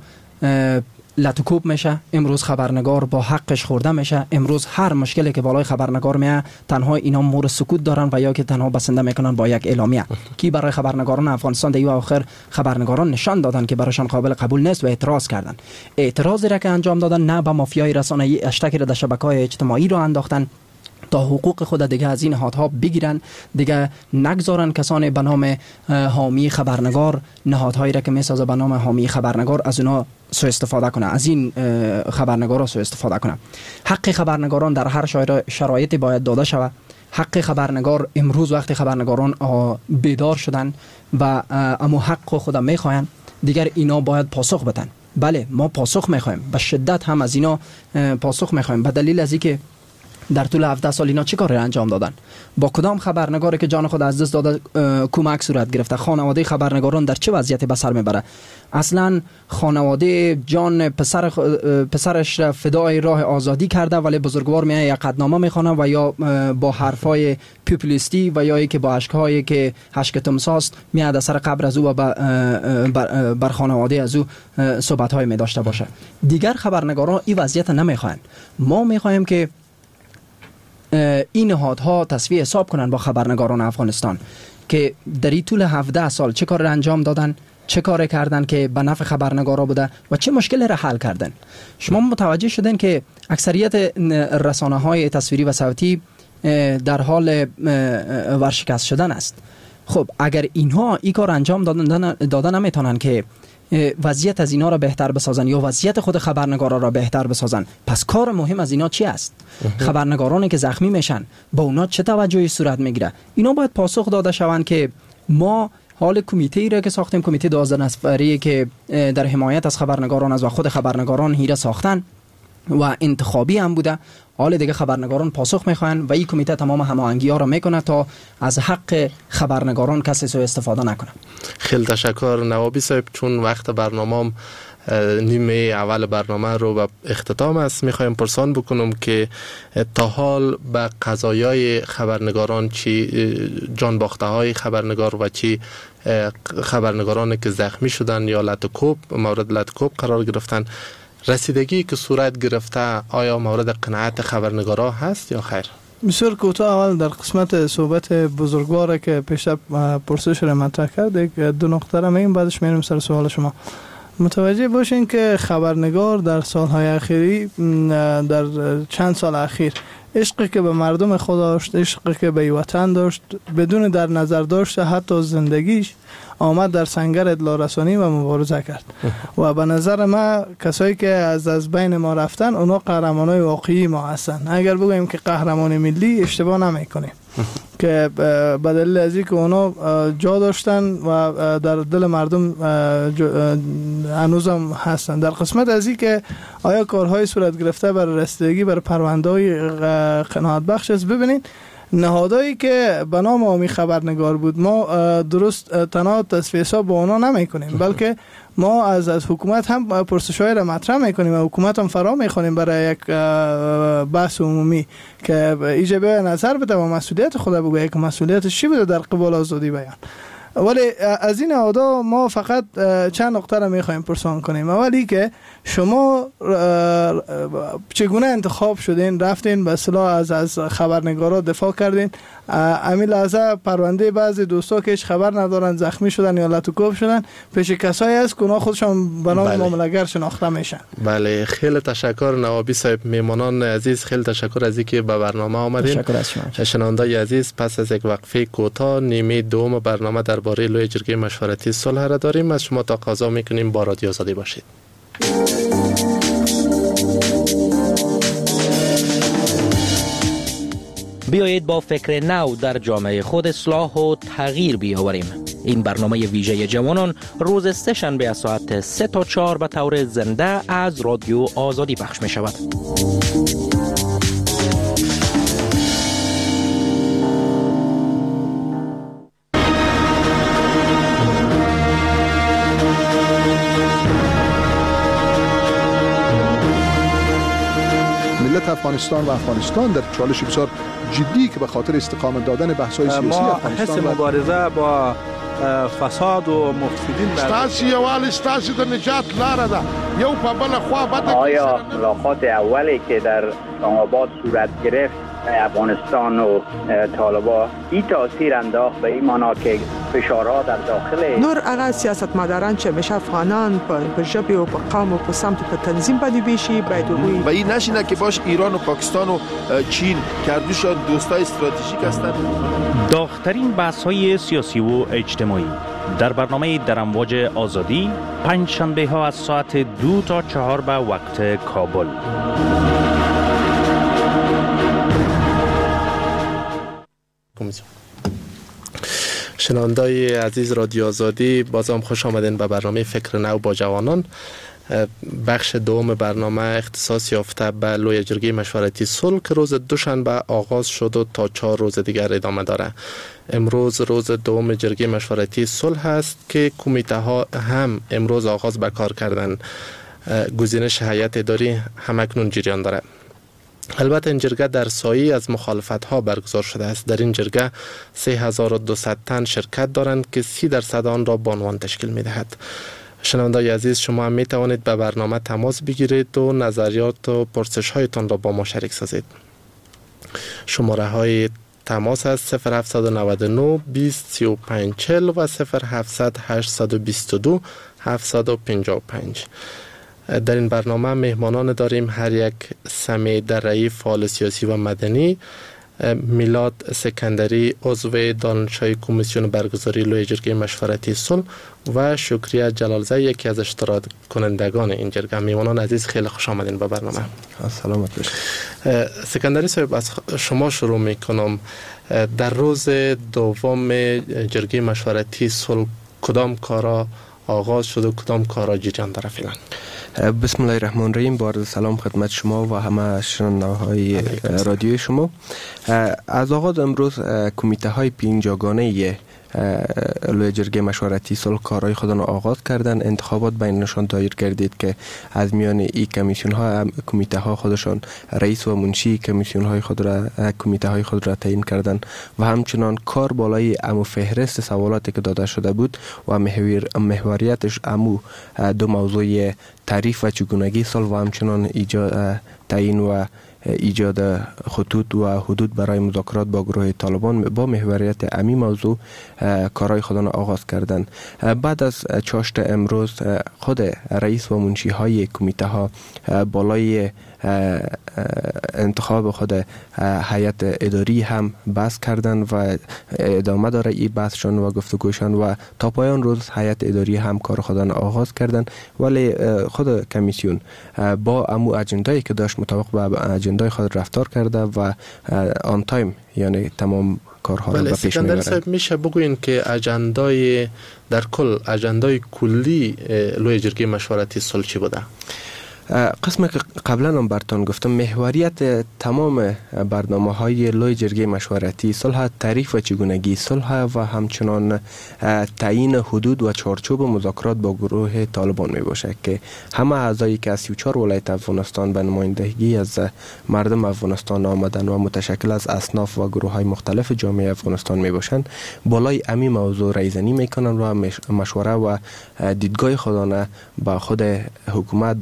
لطوکوب میشه، امروز خبرنگار با حقش خورده میشه، امروز هر مشکلی که بالای خبرنگار میاد تنها اینا مور سکوت دارن و یا که تنها بسنده میکنن با یک اعلامیه کی برای خبرنگاران افغانستان دیو آخر خبرنگاران نشان دادن که برایشان قابل قبول نیست و اعتراض کردن. اعتراضی را که انجام دادن نه به مافیای رسانه‌ای اشتکی را در شبکه‌های اجتماعی رو انداختن تا حقوق خود دیگه از این نهادها بگیرن، دیگه نگذارن کسان به نام حامی خبرنگار نهادهایی را که میسازه به نام حامی خبرنگار از اونا سوء استفاده کنه، از این خبرنگارا سوء استفاده کنه. حق خبرنگاران در هر شرایطی باید داده شود. حق خبرنگار امروز وقتی خبرنگاران بیدار شدن و اما حق خود میخواین، دیگر اینا باید پاسخ بدن. بله ما پاسخ میخوایم، به شدت هم از اینا پاسخ میخوایم، به دلیل از اینکه در طول 17 سال اینا چی کار انجام دادن؟ با کدام خبرنگاری که جان خود از دست داده کمک صورت گرفته؟ خانواده خبرنگاران در چه وضعیتی به سر میبره؟ اصلا خانواده جان پسرش را فدای راه آزادی کرده، ولی بزرگوار میاد یک قطعنامه میخونه و یا با حرفای پوپولیستی و یا که با اشک‌هایی که اشک تمساست میاد از سر قبر از او و بر خانواده از او صحبت‌های می داشته باشه. دیگر خبرنگاران این وضعیت نمیخواین. ما میخوایم که این نهادها تصفیه حساب کنن با خبرنگاران افغانستان که در این طول 17 سال چه کار انجام دادن، چه کار کردن که به نفع خبرنگارا بوده و چه مشکلی را حل کردن. شما متوجه شدین که اکثریت رسانه‌های تصویری و صوتی در حال ورشکست شدن است. خب اگر اینها این کار انجام دادن نمیتونن که وضعیت از اینا را بهتر بسازن یا وضعیت خود خبرنگارا را بهتر بسازن، پس کار مهم از اینا چی است؟ خبرنگارانی که زخمی میشن با اونا چه توجهی صورت میگیره؟ اینا باید پاسخ داده شوند که ما حال کمیته ای را که ساختیم، کمیته 12 نفری که در حمایت از خبرنگاران از و خود خبرنگاران هیره ساختن و انتخابی هم بوده، حال دیگه خبرنگاران پاسخ میخواین و این کمیته تمام هماهنگی ها را میکنه تا از حق خبرنگاران کسی سوء استفاده نکنه. خیلی تشکر نوابی صاحب، چون وقت برنامه نیمه اول برنامه رو به اختتام است، میخوایم پرسان بکنم که تا حال به قضایای خبرنگاران چی جان باخته های خبرنگار و چی خبرنگارانی که زخمی شدن یا لطوکوب مورد لطوکوب قرار گرفتن رسیدگی که صورت گرفته، آیا مورد قناعت خبرنگارا هست یا خیر؟ بسیار کوتاه اول در قسمت صحبت بزرگواره که پیشتر پرسش را مطرح کرد دو نقطه را میگم، بعدش میرم سر سوال شما. متوجه باشین که خبرنگار در سالهای اخیری، در چند سال اخیر، عشقی که به مردم خود داشت، عشقی که به وطن داشت، بدون در نظر داشته حتی زندگیش، آمد در سنگر اطلاع رسانی و مبارزه کرد و به نظر ما کسایی که از بین ما رفتن اونا قهرمانای واقعی ما هستن. اگر بگوییم که قهرمان ملی اشتباه نمیکنیم که به دلیل از اینکه اونا جا داشتن و در دل مردم هنوزم هستن. در قسمت از اینکه آیا کارهای صورت گرفته برای رسیدگی بر پرونده‌های قناعت بخش است، ببینید نهادهایی که به نام حامی خبرنگار بود ما درست تنها تصفیه حساب با اونا نمی کنیم، بلکه ما از حکومت هم پرسش‌های را مطرح میکنیم و حکومت هم فرا میخونیم برای یک بحث عمومی که ایجابه نظر بده و مسئولیت خود بگوید که مسئولیتش چی بوده در قبال آزادی بیان. ولی از این نهادها ما فقط چند نقطه را میخوایم پرسان کنیم. اولی که شما چگونه انتخاب شدین، رفتین به اصطلاح از خبرنگارا دفاع کردین؟ امی لحظه پرونده بعضی دوستا که هیچ خبر ندارن زخمی شدن یا لطوکوب شدن پیش کسایی است که اونا خودشان به نام معامله‌گر شناخته میشن. بله، خیلی تشکر نوابی صاحب. میمانان عزیز خیلی تشکر از اینکه به برنامه آمدین. تشکر از شما. شنوندگان عزیز، پس از یک وقفه کوتاه نیمه دوم برنامه درباره لوی جرگه مشورتی صلح را داریم. از شما تقاضا میکنیم با رادیو آزادی باشید. بیایید با فکر نو در جامعه خود اصلاح و تغییر بیاوریم. این برنامه ویژه جوانان روز سه شنبه از ساعت 3 تا 4 به طور زنده از رادیو آزادی پخش می شود. ملت افغانستان و افغانستان در چالش بسیار جدی که به خاطر استقامت دادن بحث‌های سیاسی افغانستان حس مبارزه با فساد و مفسدین ستاسي یوال ستاسي د نجات لاره ده یو په بل خوا بده. آیا ملاقات اولی که در اسلام آباد صورت گرفت افغانستان و طالبان این تاثیر انداخت به این معنا که فشارها در داخل نور اغا سیاستمداران چې میشه افغانان په ژبه او په قوم او په سمت په تنظیم باندې بیشي باید و این نشینه که باش ایران و پاکستان و چین کردوشان دوستای استراتژیک هستند. داغ‌ترین بحث‌های سیاسی و اجتماعی در برنامه در امواج آزادی پنج شنبه ها از ساعت 2 تا 4 به وقت کابل. شنوندای عزیز رادیو آزادی، بازم خوش آمدین به برنامه فکر نو با جوانان. بخش دوم برنامه اختصاص یافته به لوی جرگه مشورتی صلح که روز دوشنبه آغاز شد و تا 4 روز دیگر ادامه داره. امروز روز دوم جرگه مشورتی صلح است که کمیته ها هم امروز آغاز به کار کردن. گزینش هیئت اداری همکنون جریان داره. البته این جرگه در سایه از مخالفت ها برگزار شده است. در این جرگه 3200 تن شرکت دارند که 30% آن را بانوان تشکیل می دهد. شنوندای عزیز، شما هم می توانید به برنامه تماس بگیرید و نظریات و پرسش هایتان را با ما شریک سازید. شماره های تماس است 0799 20 35 40 و 0700 822 755. در این برنامه مهمانان داریم: هر یک سمی درعی فعال سیاسی و مدنی، میلاد سکندری عضو دانشجوی کمیسیون برگزاری لوی جرگه مشورتی صلح و شکریه جلالزی یکی از اشتراک کنندگان این جرگه. میهمانان عزیز خیلی خوش آمدین به برنامه. سلامت باشید. سکندری صاحب، از شما شروع میکنم. در روز دوم جرگه مشورتی صلح کدام کارا آغاز شد و کدام کارا جریان داره فعلا؟ بسم الله الرحمن الرحیم. با عرض سلام خدمت شما و همه شنونده‌های رادیوی شما. از آغاز امروز کمیته های 5 جاگانه لوی جرگه مشورتی صلح کارهای خود را آغاز کردن. انتخابات بینشان دایر گردید که از میان این کمیسیون ها کمیته ها خودشان رئیس و منشی کمیسیون های خود را کمیته های خود را تعیین کردند و همچنان کار بالای امو فهرست سوالاتی که داده شده بود و محوریتش امو 2 موضوع تعریف و چگونگی صلح و همچنان تعیین و ایجاد خطوط و حدود برای مذاکرات با گروه طالبان با محوریت امی موضوع کارهای خودان آغاز کردند. بعد از چاشت امروز خود رئیس و منشی های کمیته ها بالای انتخاب خود هیئت اداری هم بحث کردند و ادامه داره این بحثشان و گفتگوشان و تا پایان روز هیئت اداری هم کار خودان آغاز کردند. ولی خود کمیسیون با امو اجندایی که داشت مطابق با اجندای خود رفتار کرده و آن تایم، یعنی تمام کارها را به پیش میبرند. صاحب، میشه بگوین که اجندای در کل اجندای کلی لوی جرگه مشورتی صلح چی بوده؟ قسم که قبلا هم براتون گفتم محوریت تمام برنامه‌های لوی جرگه مشورتی صلح تعریف و چگونگی صلح و همچنان تعیین حدود و چارچوب مذاکرات با گروه طالبان می باشه که همه اعضایی که از 34 ولایت افغانستان به نمایندگی از مردم افغانستان آمدن و متشکل از اصناف و گروه‌های مختلف جامعه افغانستان می باشند بالای امی موضوع رایزنی میکنن و مشوره و دیدگاه خودانه با خود حکومت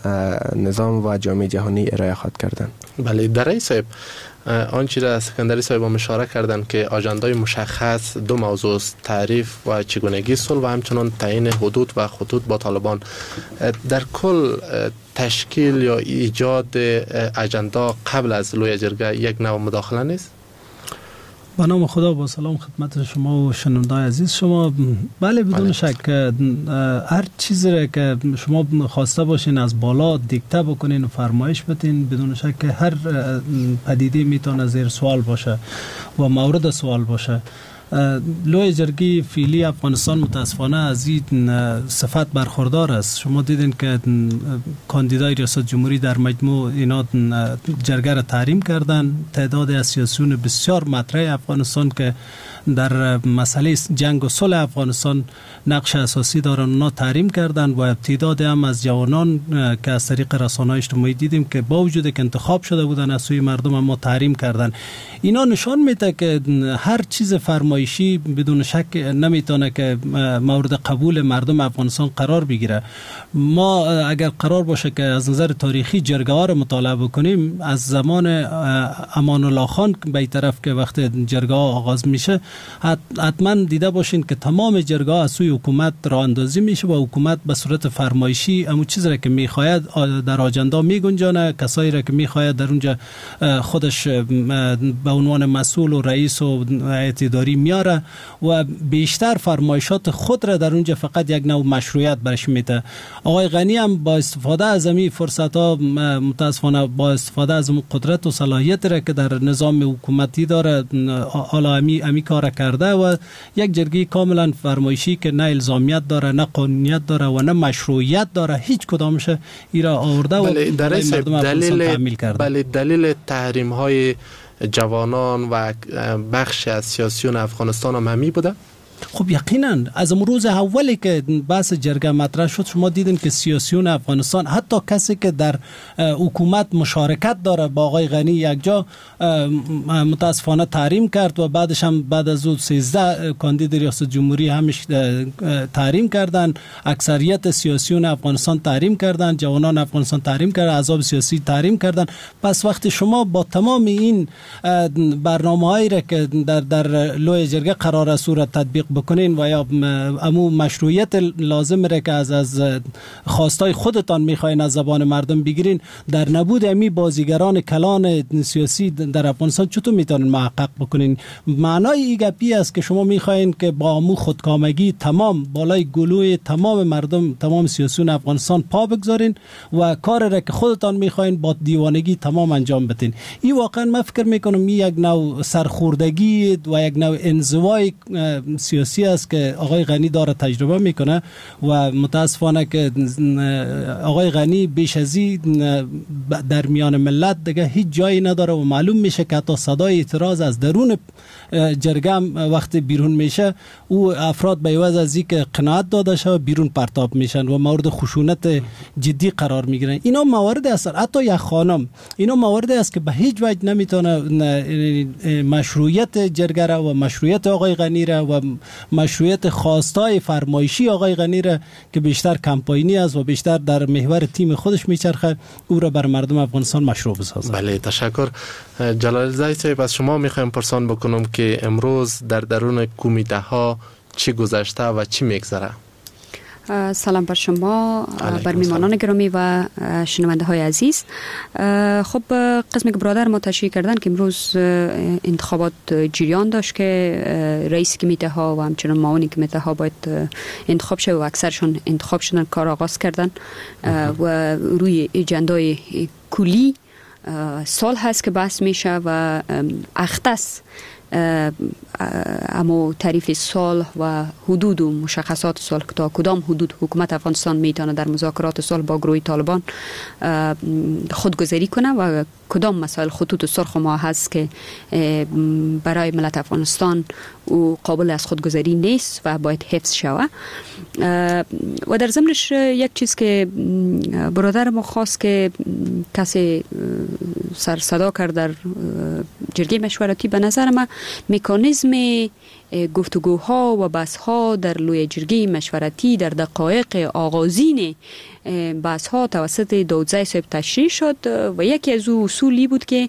نظام و جامعه جهانی ارائه خواهد کردن. بله در رئیس صاحب آنچه را اسکندری صاحب هم اشاره کردن که آژندای مشخص دو موضوع است، تعریف و چگونگی صلح و همچنان تعیین حدود و خطوط با طالبان. در کل تشکیل یا ایجاد اجندا قبل از لوی جرگه یک نوع مداخله نیست؟ با نام خدا با سلام خدمت شما و شنوندای عزیز شما. بله بدون شک هر چیزی را که شما خواسته باشین از بالا دیکته بکنین و فرمایش بدین بدون شک هر پدیده میتونه زیر سوال باشه و مورد سوال باشه. لوی جرگه فعلی افغانستان متاسفانه از این صفت برخوردار است. شما دیدین که کاندیدای ریاست جمهوری در مجموع اینا جرگه را تحریم کردن. تعداد از سیاسیون بسیار مطرح افغانستان که در مسئله جنگ و صلح افغانستان نقش اساسی دارن اونا تحریم کردن و تعداد هم از جوانان که از طریق رسانه‌های اجتماعی دیدیم که با وجود که انتخاب شده بودن از سوی مردم اما تحریم کردن. اینا نشان میده که هر چیز فرمایشی بدون شک نمیتونه که مورد قبول مردم افغانستان قرار بگیره. ما اگر قرار باشه که از نظر تاریخی جرگه ها رو مطالعه بکنیم از زمان امان الله خان به طرف که وقت جرگه ها آغاز میشه حتما دیده باشین که تمام جرگه ها از سوی حکومت راه اندازی میشه و حکومت به صورت فرمایشی همون چیزی را که میخواهد در آجندا میگنجانه، کسایی را که میخواهد در اونجا خودش به عنوان مسئول و رئیس و هیئت اداری میاره و بیشتر فرمایشات خود را در اونجا فقط یک نوع مشروعیت برش میده. آقای غنی هم با استفاده از این فرصت ها متاسفانه با استفاده از قدرت و صلاحیت را که در نظام حکومتی داره حالا امی کار کرده و یک جرگه کاملا فرمایشی که نه الزامیت داره نه قانونیت داره و نه مشروعیت داره هیچ کدامش ایرا آورده و مردم افغانستان تعمیل کرده. بله دلیل تحریم های جوانان و بخش از سیاسیون افغانستان هم همی بوده؟ خب یقینا از امروز اولی که بحث جرگه مطرح شد شما دیدین که سیاسیون افغانستان حتی کسی که در حکومت مشارکت داره با آقای غنی یک جا متاسفانه تحریم کرد و بعدش هم بعد از اون 13 کاندید ریاست جمهوری همش تحریم کردن. اکثریت سیاسیون افغانستان تحریم کردن، جوانان افغانستان تحریم کردن، احزاب سیاسی تحریم کردن. پس وقتی شما با تمام این برنامه‌هایی را که در لوی جرگه قرار است صورت تطبیق بکنین و یا امو مشروعیت لازم را که از خواستای خودتان میخواین از زبان مردم بگیرین در نبود امی بازیگران کلان سیاسی در افغانستان چطور میتونین محقق بکنین؟ معنای این گپی است که شما میخواین که با امو خودکامگی تمام بالای گلوی تمام مردم تمام سیاسیون افغانستان پا بگذارین و کار را که خودتان میخواین با دیوانگی تمام انجام بدین. این واقعا من فکر میکنم این یک نوع سرخوردگی و یک نوع انزوای سیاسی است که آقای غنی داره تجربه میکنه و متاسفانه که آقای غنی بیش از این در میان ملت دیگه هیچ جایی نداره و معلوم میشه که حتی صدای اعتراض از درون جرگه وقتی بیرون میشه او افراد به عوض از اینکه قناعت داده شه بیرون پرتاب میشن و مورد خشونت جدی قرار میگیرن. اینا موارد است حتی یک خانم اینا موارد است که به هیچ وجه نمیتونه مشروعیت جرگه را و مشروعیت آقای غنی را و مشروعیت خواستای فرمایشی آقای غنی را که بیشتر کمپاینی است و بیشتر در محور تیم خودش میچرخه او را بر مردم افغانستان مشروع بسازه. بله تشکر. جلال زای صاحب از شما میخوایم پرسان بکنم که امروز در درون کمیته ها چی گذشته و چی میگذره؟ سلام بر شما بر میمانان گرامی و شنونده های عزیز. خب قسمی که برادر ما تشریح کردن که امروز انتخابات جریان داشت که رئیس کمیته ها و همچنان معاون کمیته ها باید انتخاب شد و اکثرشون انتخاب شدن، کار آغاز کردن و روی اجندای کلی سال هست که بحث میشه و اختص اما تعریف صلح و حدود و مشخصات صلح تا کدام حدود حکومت افغانستان میتونه در مذاکرات صلح با گروه طالبان خودگذری کنه و کدام مسائل خطوط سرخ ما هست که برای ملت افغانستان و قابل از خودگذری نیست و باید حفظ شود. و در ضمنش یک چیز که برادر ما خواست که کسی سر صدا کرد در جرگه مشورتی، به نظر من مکانیزم گفتگوها و بحث‌ها در لوی جرگه مشورتی در دقایق آغازین بحث‌ها توسط داودزای صاحب تشریح شد و یکی از اصولی بود که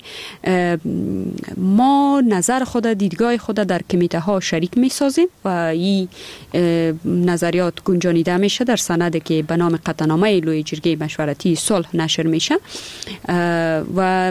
ما نظر خود، دیدگاه خود در کمیته ها شریک می سازیم و این نظریات گنجانیده میشه در سند که به نام قطعنامه لوی جرگه مشورتی صلح نشر میشه و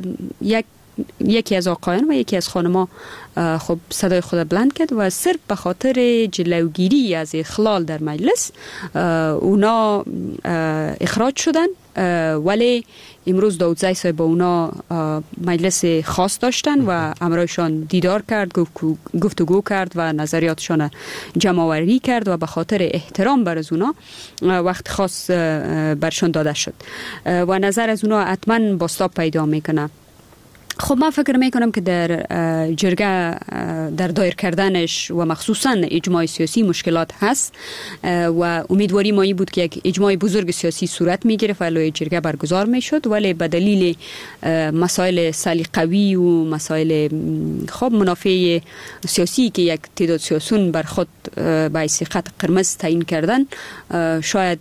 یکی از آقایان و یکی از خانم‌ها خب صدای خود بلند کرد و صرف به خاطر جلوگیری از اخلال در مجلس اونا اخراج شدن، ولی امروز داودزای صاحب با اونا مجلس خاص داشتن و همراهشان دیدار کرد، گفتگو کرد و نظریاتشان جمع آوری کرد و به خاطر احترام بر از اونا وقت خاص برشان داده شد و نظر از اونا حتما بازتاب پیدا میکنه. خب من فکر میکنم که در جرگه در دایر کردنش و مخصوصا اجماع سیاسی مشکلات هست و امیدواری ما این بود که یک اجماع بزرگ سیاسی صورت میگرفت و لوی جرگه برگزار میشد، ولی به دلیل مسائل سلیقوی و مسائل خب منافع سیاسی که یک تعداد سیاسیون بر خود باعث خط قرمز تعیین کردن شاید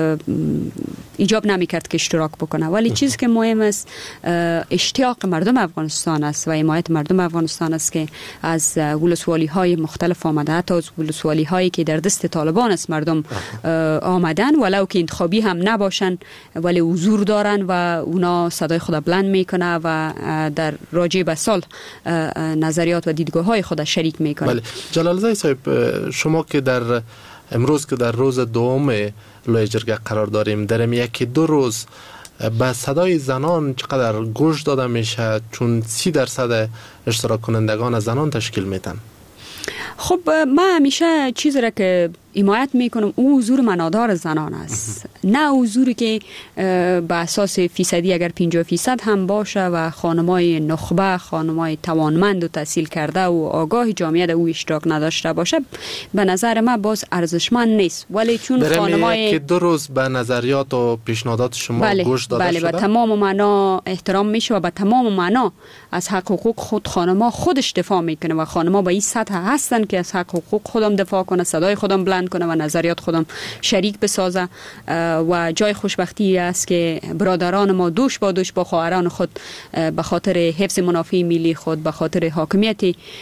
ایجاب نمیکرد که اشتراک بکنه. ولی چیزی که مهم است اشتیاق مردم افغانستان است و حمایت مردم افغانستان است که از ولسوالی های مختلف آمده، حتی از ولسوالی هایی که در دست طالبان است مردم آمدن، ولو که انتخابی هم نباشن ولی حضور دارن و اونا صدای خود بلند میکنه و در راجع به صلح نظریات و دیدگاه های خود شریک میکنه. بله جلالزاده صاحب، شما که در امروز که در روز دوم لوی جرگه قرار داریم، در یکی دو روز به صدای زنان چقدر گوش داده میشه؟ چون 30% اشتراک کنندگان زنان تشکیل میدن. خب من همیشه چیزی را که حمایت میکنم او حضور منادار زنان است، نه حضوری که به اساس فیصدی اگر 50% هم باشه و خانمای نخبه، خانمای توانمند و تحصیل کرده و آگاه جامعه او اشتراک نداشته باشه، به نظر من باز ارزشمند نیست. ولی چون خانمای که دو روز به نظریات و پیشنهادات شما گوش داده شده، به تمام معنا احترام میشه و به تمام معنا از حق حقوق خود خانما خودش دفاع میکنه و خانما به این سطح هستن که از حق حقوق خودم دفاع کنه، صدای خودم بلند کنه و نظریات خودم شریک بسازه و جای خوشبختی است که برادران ما دوش با دوش با خواهران خود به خاطر حفظ منافع ملی خود، به خاطر حاکمیت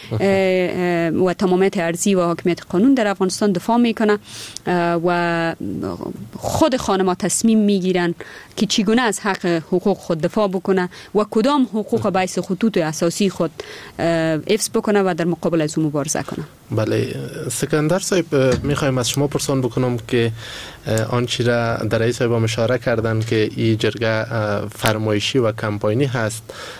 و تمامیت ارضی و حاکمیت قانون در افغانستان دفاع میکنه و خود خانما تصمیم میگیرن که چگونه از حق حقوق خود دفاع بکنه و کدام حقوق باعث خطوط اساسی خود حفظ بکنه و در مقابل از اون مبارزه کنه. بله سکندر صاحب، میخوایم از شما پرسان بکنم که آنچه را در رئیس صاحب اشاره کردن که این جرگه فرمایشی و کمپاینی هست،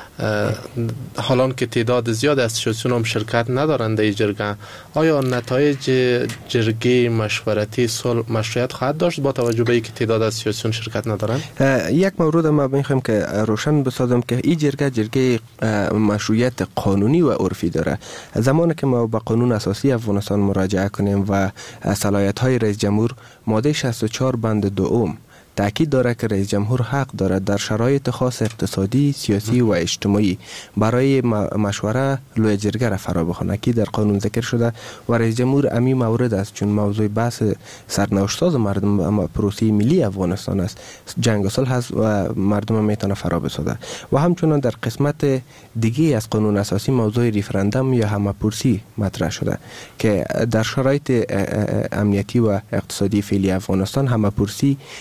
حالان که تعداد زیاد از سیاسیون هم شرکت ندارند در جرگه، آیا نتایج جرگه مشورتی صلح مشروعیت خواهد داشت با توجه به اینکه تعداد از سیاسیون شرکت ندارند؟ یک مورد ما میخوایم که روشن بسازم که این جرگه مشروعیت قانونی و عرفی داره. زمانی که ما به قانون اساسی افغانستان مراجعه کنیم و صلاحیت های رئیس جمهور ماده 64 بند 2 تأکید داره که رئیس جمهور حق دارد در شرایط خاص اقتصادی، سیاسی و اجتماعی برای مشوره لوی جرگه را فرا بخواند که در قانون ذکر شده و رئیس جمهور امی مورد است چون موضوع بحث سرنوشت‌ساز مردم پروسه ملی افغانستان است، جنگ و صلح است و مردم میتونه فرا بسازه و همچنان در قسمت دیگه از قانون اساسی موضوع ریفرندوم یا همه‌پرسی مطرح شده که در شرایط امنیتی و اقتصادی فعلی افغانستان همه‌پرسی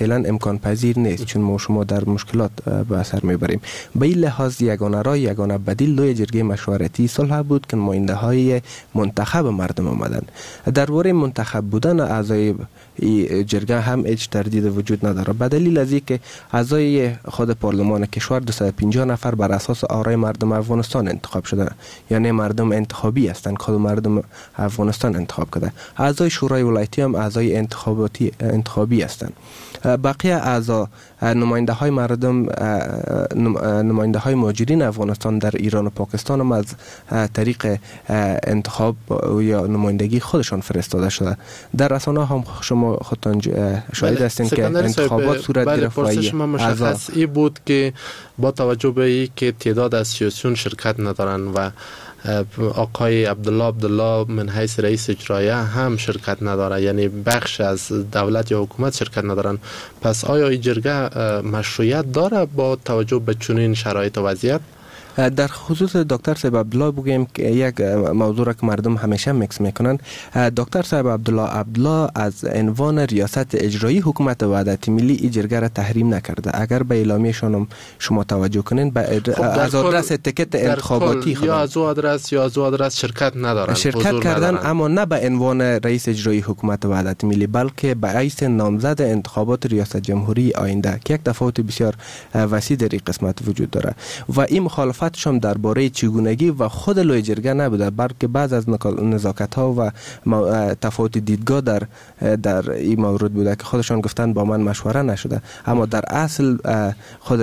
فعلا امکان پذیر نیست، چون ما شما در مشکلات به اثر میبریم. به این لحاظ یگانه راه، یگانه بدیل لوی جرگه مشورتی صلح بود که نماینده های منتخب مردم آمدند. درباره منتخب بودن اعضای جرگه هم هیچ تردید وجود نداره، به دلیل از اینکه اعضای خود پارلمان کشور 250 نفر بر اساس آرای مردم افغانستان انتخاب شده، یعنی مردم انتخابی هستند، خود مردم افغانستان انتخاب کرده. اعضای شورای ولایتی هم اعضای انتخابی هستند. بقیه اعضا نماینده های مردم، نماینده های مهاجرین افغانستان در ایران و پاکستان هم از طریق انتخاب یا نمایندگی خودشان فرستاده شده. در رسانه هم شما خودتان شاهد هستین که انتخابات صورت گرفت. پرسش من مشخص ای بود که با توجه به این که تعداد از سیاسیون شرکت ندارن و آقای عبدالله من حیث رئیس اجرایه هم شرکت نداره، یعنی بخش از دولت یا حکومت شرکت ندارن، پس آیا این جرگه مشروعیت داره با توجه به چنین شرایط و وضعیت؟ در خصوص دکتر صاحب عبدالله بگیم که یک موضوع را که مردم همیشه مکس میکنن، دکتر صاحب عبدالله از عنوان ریاست اجرایی حکومت وحدت ملی این جرگه را تحریم نکرده. اگر به اعلامیه‌شان هم شما توجه کنین از آدرس تکت انتخاباتی یا از آدرس شرکت ندارن، شرکت کردن، اما نه به عنوان رئیس اجرایی حکومت وحدت ملی، بلکه به حیث نامزد انتخابات ریاست جمهوری آینده که یک تفاوت بسیار وسیع در این قسمت وجود داره. و این مخالفت شم درباره چگونگی و خود لوی جرگه نبوده، بلکه بعض از نزاکت ها و تفاوت دیدگاه در این مورد بوده که خودشان گفتن با من مشوره نشده. اما در اصل خود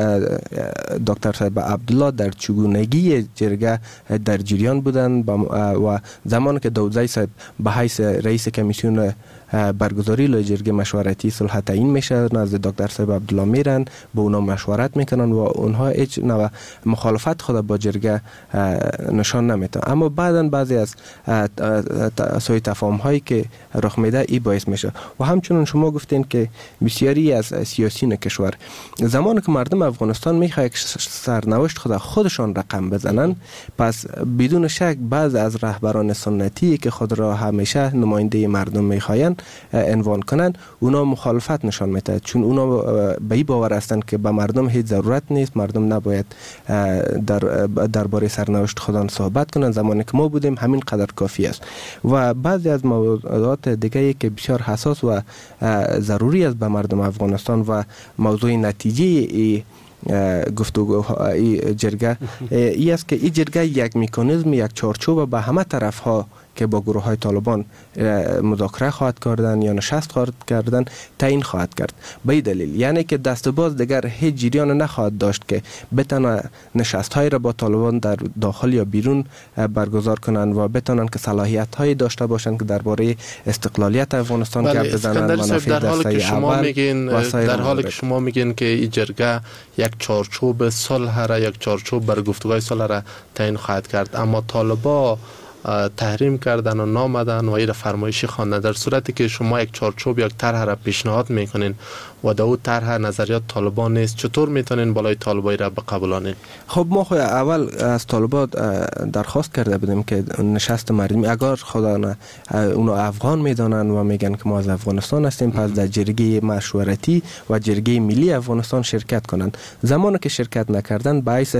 دکتر صاحب عبدالله در چگونگی جرگه در جریان بودن و زمان که داودزی صاحب به حیث رئیس کمیسیون برگزاری لوی جرگه مشورتی صلح تعیین میشه، نزد دکتر صاحب عبدالله میرن، با اونا مشورت میکنن و اونها هیچ نوع مخالفت خود با جرگه نشان نمیدن. اما بعداً بعضی از سوء تفاهم هایی که رخ میده ای باعث میشه. و همچنین شما گفتین که بسیاری از سیاسیون کشور زمانی که مردم افغانستان میخواد سرنوشت خودشان رقم بزنن، پس بدون شک بعض از رهبران سنتی که خود را همیشه نماینده مردم میخواین عنوان کنن، اونا مخالفت نشان میده، چون اونا به این باور هستند که به مردم هیچ ضرورت نیست، مردم نباید درباره سرنوشت خودان صحبت کنن، زمانی که ما بودیم همین قدر کافی است. و بعضی از موضوعات دیگه که بسیار حساس و ضروری است به مردم افغانستان و موضوع نتیجه گفتگو جرگه ای است که این جرگه یک مکانیزم، یک چارچوب به همه طرف ها که با گروه های طالبان مذاکره خواهد کردن یا نشست خواهد کردن تعیین خواهد کرد. به این دلیل یعنی که دست باز دیگر هیچ جریان نخواهد داشت که بتونه نشست های را با طالبان در داخل یا بیرون برگزار کنند و بتونن که صلاحیت های داشته باشند که درباره استقلالیت افغانستان گپ بزنن. در حالی که شما میگین که این جرگه یک چارچوب صلح را، یک چارچوب بر گفتگوهای صلح را تعیین خواهد کرد، اما طالبان تحریم کردن و نامدن و این فرمایشی خواندن، در صورتی که شما یک چارچوب یک طرح را پیشنهاد میکنین و در اون طرح نظریات طالبان نیست، چطور میتونین بالای طالبایی را بقبولانین؟ خب ما خود اول از طالبان درخواست کرده بودیم که نشست مردمی اگر خدا اونو افغان میدانن و میگن که ما از افغانستان هستیم، پس در جرگه مشورتی و جرگه ملی افغانستان شرکت کنند. زمانی که شرکت نکردن باعث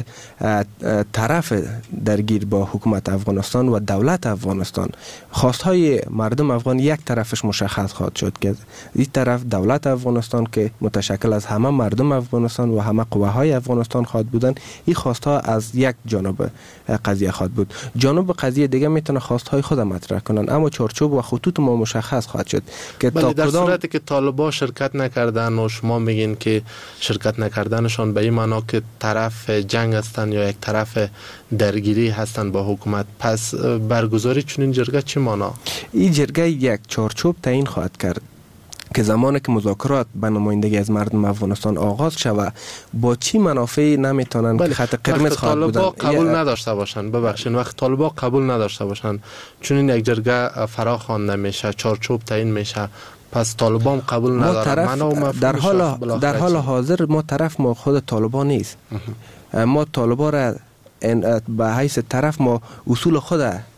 طرف درگیر با حکومت افغانستان و دولت افغانستان، خواستهای مردم افغان یک طرفش مشخص خواهد شد که این طرف دولت افغانستان که متشکل از همه مردم افغانستان و همه قوه‌های افغانستان خواهد بودن، این خواستها از یک جانب قضیه خواهد بود. جانب قضیه دیگه میتونه خواستهای خود مطرح کنن، اما چارچوب و خطوط ما مشخص خواهد شد که تا در صورتی که طالبان شرکت نکردن و شما میگین که شرکت نکردنشان به این معنا که طرف جنگ هستن یا یک طرف درگیری هستن با حکومت، پس برگزاری چنین جرگه چی معنا؟ این جرگه یک چارچوب تعیین خواهد کرد که زمانی که مذاکرات به نمایندگی از مردم افغانستان آغاز شود با چی منافعی نمیتونن که خط قرمز خواهد بودن. قبول نداشته باشن، ببخشید، وقت طالبان قبول نداشته باشن چون این یک جرگه فرا خوانده میشه، چارچوب تعیین میشه، پس طالبان قبول ندارن. در حال حاضر ما خود طالبان نیست. ما طالبان را به حیث طرف ما اصول خود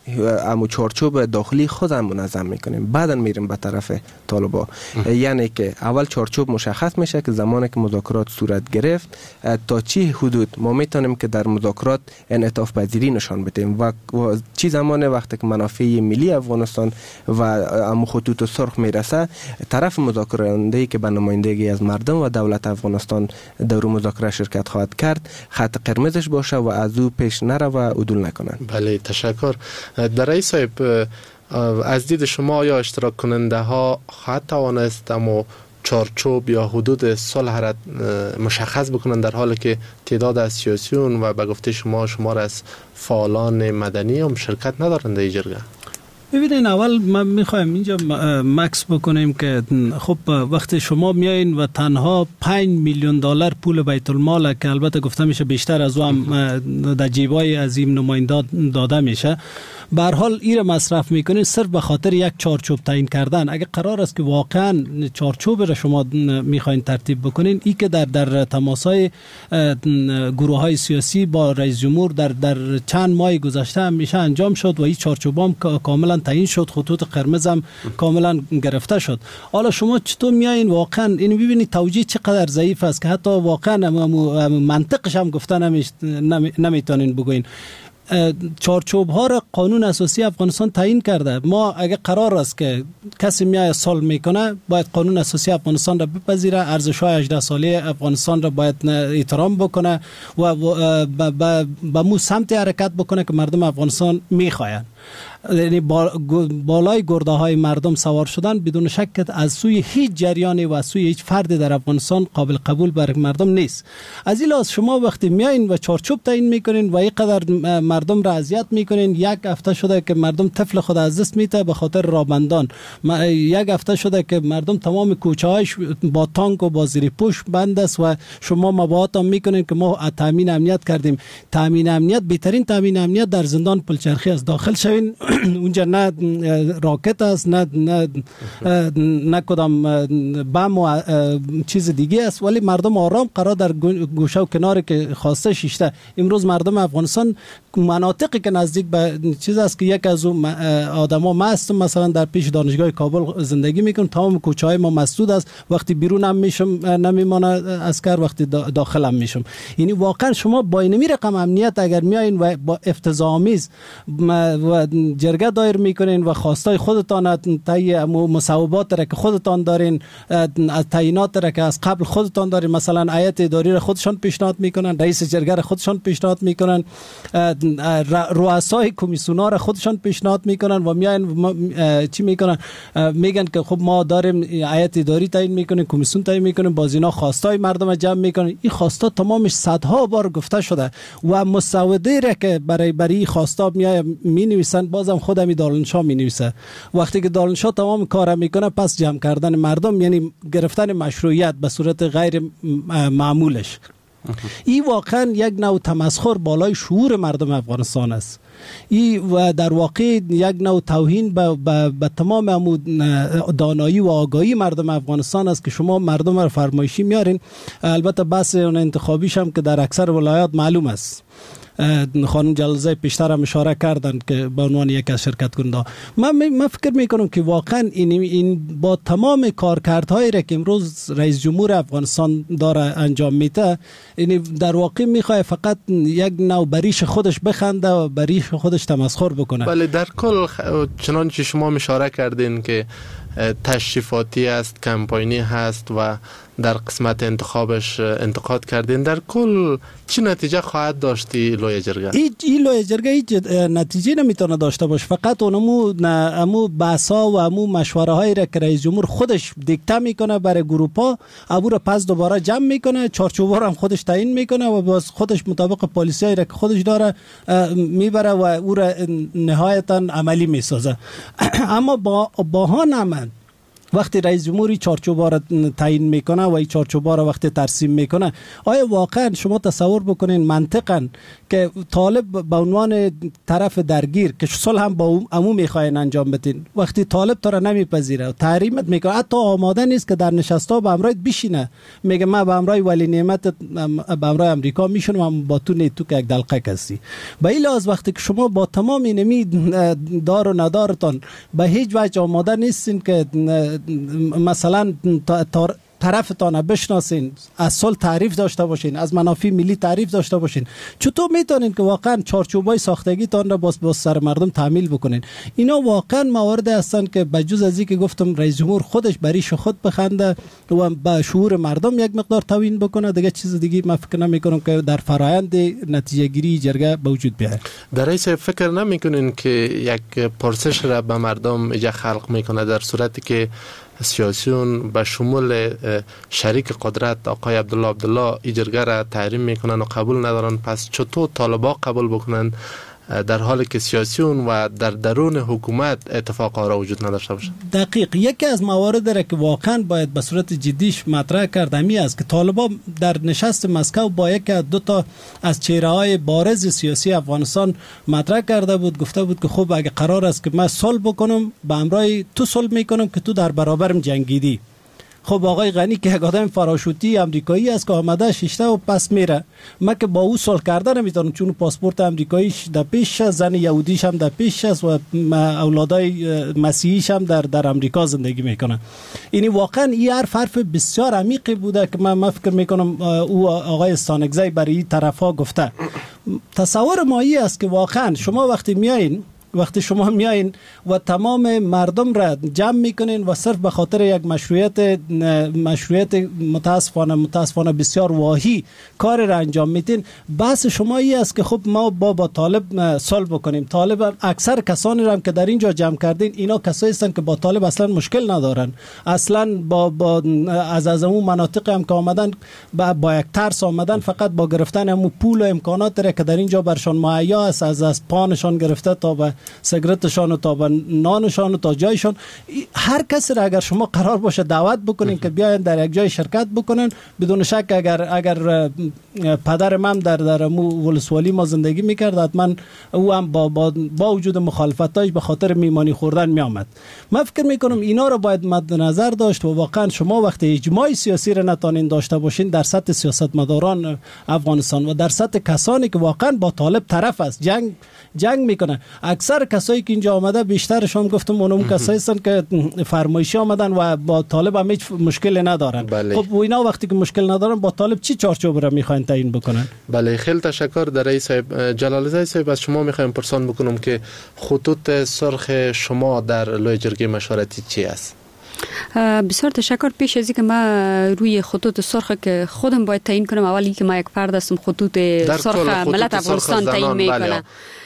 امو چارچوب داخلی خودم منظم میکنیم، بعدا میریم به طرف طالبا. یعنی که اول چارچوب مشخص میشه که زمانی که مذاکرات صورت گرفت تا چی حدود ما میتونیم که در مذاکرات انعطاف پذیری نشان بدیم و چی زمان وقتی که منافع ملی افغانستان و امو خطوط سرخ میرسه، طرف مذاکره‌ای که به نمایندگی از مردم و دولت افغانستان در مذاکره شرکت خواهد کرد خط قرمزش باشه و از او پیش نره و عدول نکنن. بله تشکر. در رئیس صاحب، از دید شما آیا اشتراک کننده ها خواهد توانست اما چارچوب یا حدود صلح را مشخص بکنن در حالی که تعداد از سیاسیون و به گفته شما را از فعالان مدنی هم شرکت ندارند در جرگه؟ ببینین، اول من میخوایم اینجا مکس بکنیم که خب وقتی شما میایین و تنها 5 میلیون دلار پول بیت المال که البته گفته میشه بیشتر از اون در جیبای عظیم نمایندات داده میشه، به هر حال این مصرف میکنین صرف به خاطر یک چارچوب تعیین کردن. اگه قرار است که واقعا چارچوب را شما میخواین ترتیب بکنین، این که در تماسهای گروه های سیاسی با رئیس جمهور در چند ماه گذشته هم میشه انجام شد و این چارچوب هم کاملا تعیین شد، خطوط قرمز هم کاملا گرفته شد. حالا شما چطور میایین واقعا این ببینید توجیه چقدر ضعیف است که حتی واقعا منطقش هم گفته نمیتونین بگوین. چارچوب ها را قانون اساسی افغانستان تعیین کرده. ما اگه قرار است که کسی میای سال میکنه، باید قانون اساسی افغانستان را بپذیره، ارزش های 18 ساله افغانستان را باید احترام بکنه و به مو سمت حرکت بکنه که مردم افغانستان میخواین. یعنی بالای گرده های مردم سوار شدن بدون شک از سوی هیچ جریانی و از سوی هیچ فرد در افغانستان قابل قبول برای مردم نیست. از این لحاظ شما وقتی میایین و چارچوب تعیین میکنین و اینقدر مردم را اذیت میکنین، یک هفته شده که مردم طفل خود از دست میده به خاطر رابندان، یک هفته شده که مردم تمام کوچه هایش با تانک و با زیر پوش بند است و شما مباحث هم میکنین که ما تامین امنیت کردیم. تامین امنیت، بهترین تامین امنیت در زندان پلچرخی است. داخل شوین اونجا نه راکت است، نه کدام بم و چیز دیگه است، ولی مردم آرام قرار در گوشه و کناری که خواسته شیشته. امروز مردم افغانستان مناطقی که نزدیک به چیز است که یک از اون آدما مست مثلا در پیش دانشگاه کابل زندگی میکنن، تمام کوچه های ما مسدود است، وقتی بیرون هم میشم نمیمانه اسکر، وقتی داخل هم میشم. یعنی واقعا شما با این رقم امنیت اگر میایین و با افتضاح‌آمیز و جرگه دایر میکنین و خواستای خودتان طی مصوبات را که خودتان دارین، از تعیینات را که از قبل خودتان دارین، مثلا هیئت اداری را خودشان پیشنهاد میکنن، رئیس جرگه را خودشان پیشنهاد میکنن، رؤسای کمیسیون‌ها را خودشان پیشنهاد میکنن و میاین چی میکنن؟ میگن که خب ما داریم هیئت اداری تعیین میکنیم، کمیسیون تعیین میکنیم، باز اینا خواستای مردم جمع میکنن. این خواستا تمامش صدها بار گفته شده و مسوده را که برای خواستا مینویسن بازم خودمی دارالانشا مینویسه. وقتی که دارالانشا تمام کار میکنه، پس جمع کردن مردم یعنی گرفتن مشروعیت به صورت غیر معمولش. این واقعا یک نوع تمسخر بالای شعور مردم افغانستان است. و در واقع یک نوع توهین به تمام دانایی و آگاهی مردم افغانستان است که شما مردم را فرمایشی میارین. البته بحث انتخابیش هم که در اکثر ولایات معلوم است. خانم جلالزاده پیشتر هم اشاره کردن که به عنوان یک از شرکت کننده. من فکر میکنم که واقعا این با تمام کارکردهایی را که امروز رئیس جمهور افغانستان داره انجام میده، یعنی در واقع میخواد فقط یک نوع بریش خودش بخنده و بریش خودش تمسخر بکنه. بله، در کل چنانچه شما اشاره کردین که تشریفاتی است، کمپاینی هست و در قسمت انتخابش انتقاد کردین، در کل چه نتیجه خواهد داشتی لوی جرگه؟ این لوی جرگه هیچ نتیجه نمیتونه داشته باشه. فقط امو بحثا و امو مشوره هایی را که رئیس جمهور خودش دیکته میکنه برای گروپا، ابو را پس دوباره جمع میکنه، چارچوبا هم خودش تعیین میکنه و باز خودش مطابق پالیسی هایی را که خودش داره میبره و او را نهایتا عملی میسازه. اما با ها نمن وقتی رئیس جمهوری چارچوبا را تعیین میکنه و این چارچوبا را وقتی ترسیم میکنه، آیا واقعا شما تصور بکنین منطقاً که طالب به عنوان طرف درگیر که صلح هم با عموم میخواین انجام بدین، وقتی طالب تو را نمیپذیره و تحریمت میکنه، حتی آماده نیست که در نشستا به همراهت بشینه، میگه من به همراه ولی نعمت به همراه امریکا میشونم، با تو نیتو که یک دلقه کسی. به این لحاظ وقتی که شما با تمام اینمی دار و ندارتان به هیچ وجه آماده نیستین که مثلا طرفتان بشناسین، از صلح تعریف داشته باشین، از منافع ملی تعریف داشته باشین، چطور میتونین که واقعا چارچوبای ساختگی تان را با سر مردم تعمیل بکنین؟ اینا واقعا موارد هستن که بجز از اینکه گفتم رئیس جمهور خودش بریش خود بخنده و با شعور مردم یک مقدار توهین بکنه، دیگه چیز دیگه من فکر نمیکنم که در فرآیند نتیجه گیری جرگه به وجود بیاد. در رئیس فکر نمیکنین که یک پرسش را به مردم ایجا خلق میکنه در صورتی که سیاسیون به شمول شریک قدرت آقای عبدالله این جرگه را تحریم میکنن و قبول ندارن؟ پس چطور طالبا قبول بکنن در حالی که سیاسیون و در درون حکومت اتفاق آرا وجود نداشته باشه؟ دقیق یکی از موارد را که واقعا باید به صورت جدیش مطرح کرد همی است که طالبا در نشست مسکو با یک دو تا از چهره‌های بارز سیاسی افغانستان مطرح کرده بود، گفته بود که خب اگه قرار است که من صلح بکنم به همراه تو صلح میکنم که تو در برابرم جنگیدی. خب آقای غنی که یک آدم فراشوتی امریکایی است که آمده شیشته و پس میره، من که با او صلح کرده نمیتونم چون پاسپورت امریکاییش در پیش است، زن یهودیش هم در پیش است و اولادای مسیحیش هم در امریکا زندگی میکنن. یعنی واقعا این حرف بسیار عمیقی بوده که من فکر میکنم او آقای استانکزی برای این طرفا گفته. تصور ما این است که واقعا شما وقتی شما میایین و تمام مردم را جمع میکنین و صرف به خاطر یک مشروعیت متاسفانه بسیار واهی کار را انجام میدین، بحث شما این است که خب ما با طالب صلح بکنیم. طالب اکثر کسانی را هم که در اینجا جمع کردین اینا کسایی هستند که با طالب اصلا مشکل ندارن، اصلا با از اون مناطق هم که آمدن با یک ترس آمدن، فقط با گرفتن همون پول و امکانات را که در اینجا برشان مهیا است، از پانشان گرفته تا به سیگارتشان و تا به نانشان و تا جایشان، هر کسی را اگر شما قرار باشه دعوت بکنین که بیاین در یک جای شرکت بکنن، بدون شک اگر پدر من در ولسوالی ما زندگی میکرد حتما او هم با وجود مخالفتاش به خاطر میمانی خوردن میآمد. من فکر میکنم اینا رو باید مد نظر داشت و واقعا شما وقتی اجماع سیاسی را نتونین داشته باشین در سطح سیاستمداران افغانستان و در سطح کسانی که واقعا با طالب طرف است جنگ میکنه، اکثر کسایی که اینجا آمده بیشترشون گفتم اونم کسایی هستن که فرمایشی آمدن و با طالب هم هیچ مشکلی ندارن. بله. خب اینا وقتی که مشکل ندارن با طالب چی چارچوب را میخواین تعیین بکنن؟ بله خیلی تشکر. در رئیس صاحب جلالزاده صاحب از شما میخوایم پرسان بکنم که خطوط سرخ شما در لوی جرگه مشورتی چی است؟ بسیار تشکر. پیش از اینکه من روی خطوط سرخ که خودم باید تعیین کنم، اولی که من یک فرد هستم خطوط سرخ ملت افغانستان تعیین میکنم.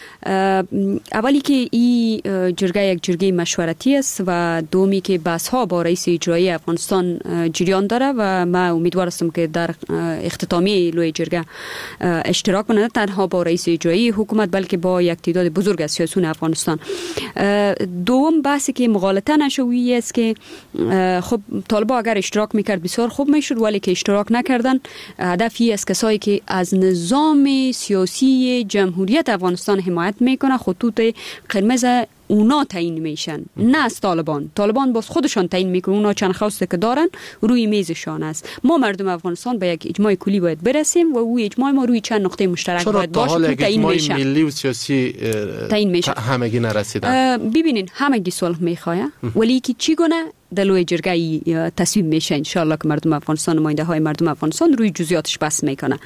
اولی که این جرگه یک جرگه مشورتی است و دومی که بحث ها با رئیس اجرایی افغانستان جریان داره و من امیدوار هستم که در اختتامیه لوی جرگه اشتراک کنه، نه تنها با رئیس اجرایی حکومت بلکه با یک تعداد بزرگ از سیاسیون افغانستان. دوم بحثی که مغالطه نشوی است که خب طالبا اگر اشتراک میکرد بسیار خوب میشد، ولی که اشتراک نکردن. هدفی از کسایی که از نظام سیاسی جمهوریت افغانستان حمایت میکنه خطوط قرمز اونا تعیین میشن، نه از طالبان باز خودشان تعیین میکنن. اونا چند خواسته که دارن روی میزشان است. ما مردم افغانستان به یک اجماع کلی باید برسیم و او اجماع ما روی چند نقطه مشترک باید باشه که تعیین میشه. اجماع ملی و سیاسی تعیین میشه، همگی نرسیدن. ببینین همگی صلح میخواه، ولی که چی گونه در لوی جرگه تصویب میشه ان شاء الله که مردم افغانستان، نماینده های مردم افغانستان روی جزئیاتش بحث میکنه.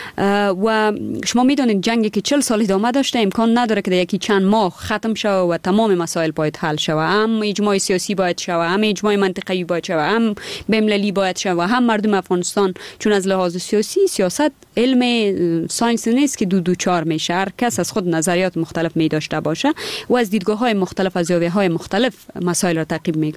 و شما میدونید جنگی که 40 سال ادامه داشته امکان نداره که در یکی چند ماه ختم شوه و تمام مسائل باید حل شوه. هم اجماع سیاسی باید شوه، هم اجماع منطقه‌ای باید شوه، هم بین‌المللی باید شوه، هم مردم افغانستان چون از لحاظ سیاسی سیاست علم ساینس نیست که دو چار میشه. هر کس از خود نظریات مختلف می داشته باشه و از دیدگاه‌های مختلف از زاویه‌های مختلف مسائل را تعقیب میکنه.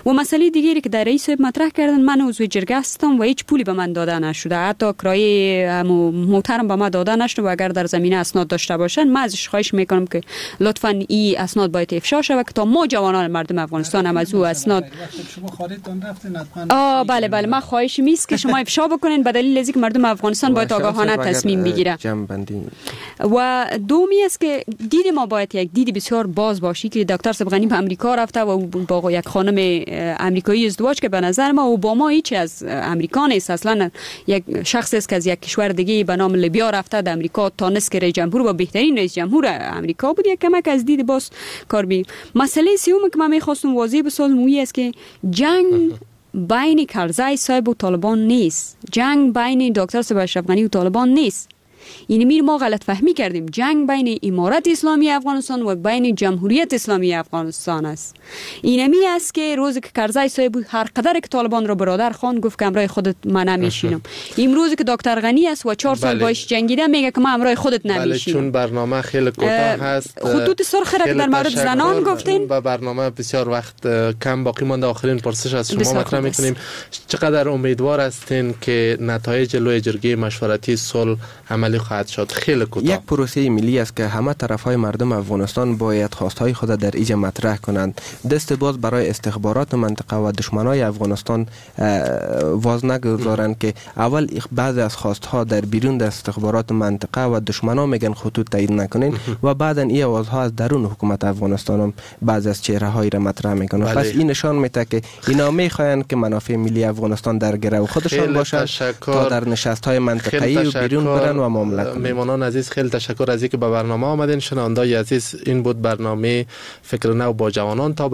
و مسئله دیگری که در رئیس صاحب مطرح کردن، من عضو جرگه هستم و هیچ پولی به من داده نشده، حتی کرایه محترم به من داده نشده و اگر در زمینه اسناد داشته باشن من ازش خواهش میکنم که لطفاً این اسناد باید افشا شود که تا ما جوانان مردم افغانستان هم از او اسناد شما خاریتون رفتین حتما. بله من خواهش میست که شما افشا بکنین به دلیل اینکه مردم افغانستان باید آگاهانه تصمیم بگیره. و دومی است که دید ما باید یک دید بسیار باز باشی که دکتر صبغانی به امریکا رفته و با یک خانم امریکایی ازدواج که به نظر ما اوباما هیچ از امریکا نیست، اصلا یک شخص است که از یک کشور دیگه به نام لیبیا رفته در امریکا تانست که رئیس جمهور و بهترین رئیس جمهور امریکا بود. یک کمک از دید باز کار بی. مسئله سوم که من می‌خواستم واضح بسازم است که جنگ بین کرزی صاحب و طالبان نیست، جنگ بین دکتر صاحب اشرف غنی و طالبان نیست. یعنی ما غلط فهمی کردیم. جنگ بین امارت اسلامی افغانستان و بین جمهوریت اسلامی افغانستان است. اینمی است که روزی که کرزی صاحب هر قدر که طالبان رو برادر خواند گفت که امرای خودت من نمیشینم. امروز که دکتر غنی است و 4 سال باش جنگیده میگه که من امرای خودت نمیشینم. چون برنامه خیلی کوتاه هست. خطوط سرخ را در مورد زنان گفتین و برنامه بسیار وقت کم باقی مانده. آخرین پرسش از شما مطرح می‌کنیم. چقدر امیدوار هستین که نتایج لوی جرگه مشورتی صلح عملی خواهد شد؟ خیلی کوتاه. یک پروسه ملی است که همه طرف‌های مردم افغانستان باید خواستهای خود در اینجا مطرح کنند. دست باز برای استخبارات منطقه و دشمنای افغانستان واز نگذارند که اول بعضی از خواستها در بیرون در استخبارات منطقه و دشمنا میگن خطوط تایید نکنین و بعدن این آوازها از درون حکومت افغانستان هم بعضی از چهره‌های را مطرح میکنند. پس این نشان میده که اینا میخواین که منافع ملی افغانستان در گرو خودشان باشد تا در نشست‌های منطقه‌ای و بیرون برن و معامله کنند. میمانان عزیز خیلی تشکر از اینکه به برنامه آمدین. شنوندگان عزیز این بود برنامه فکر نو با جوانان. تا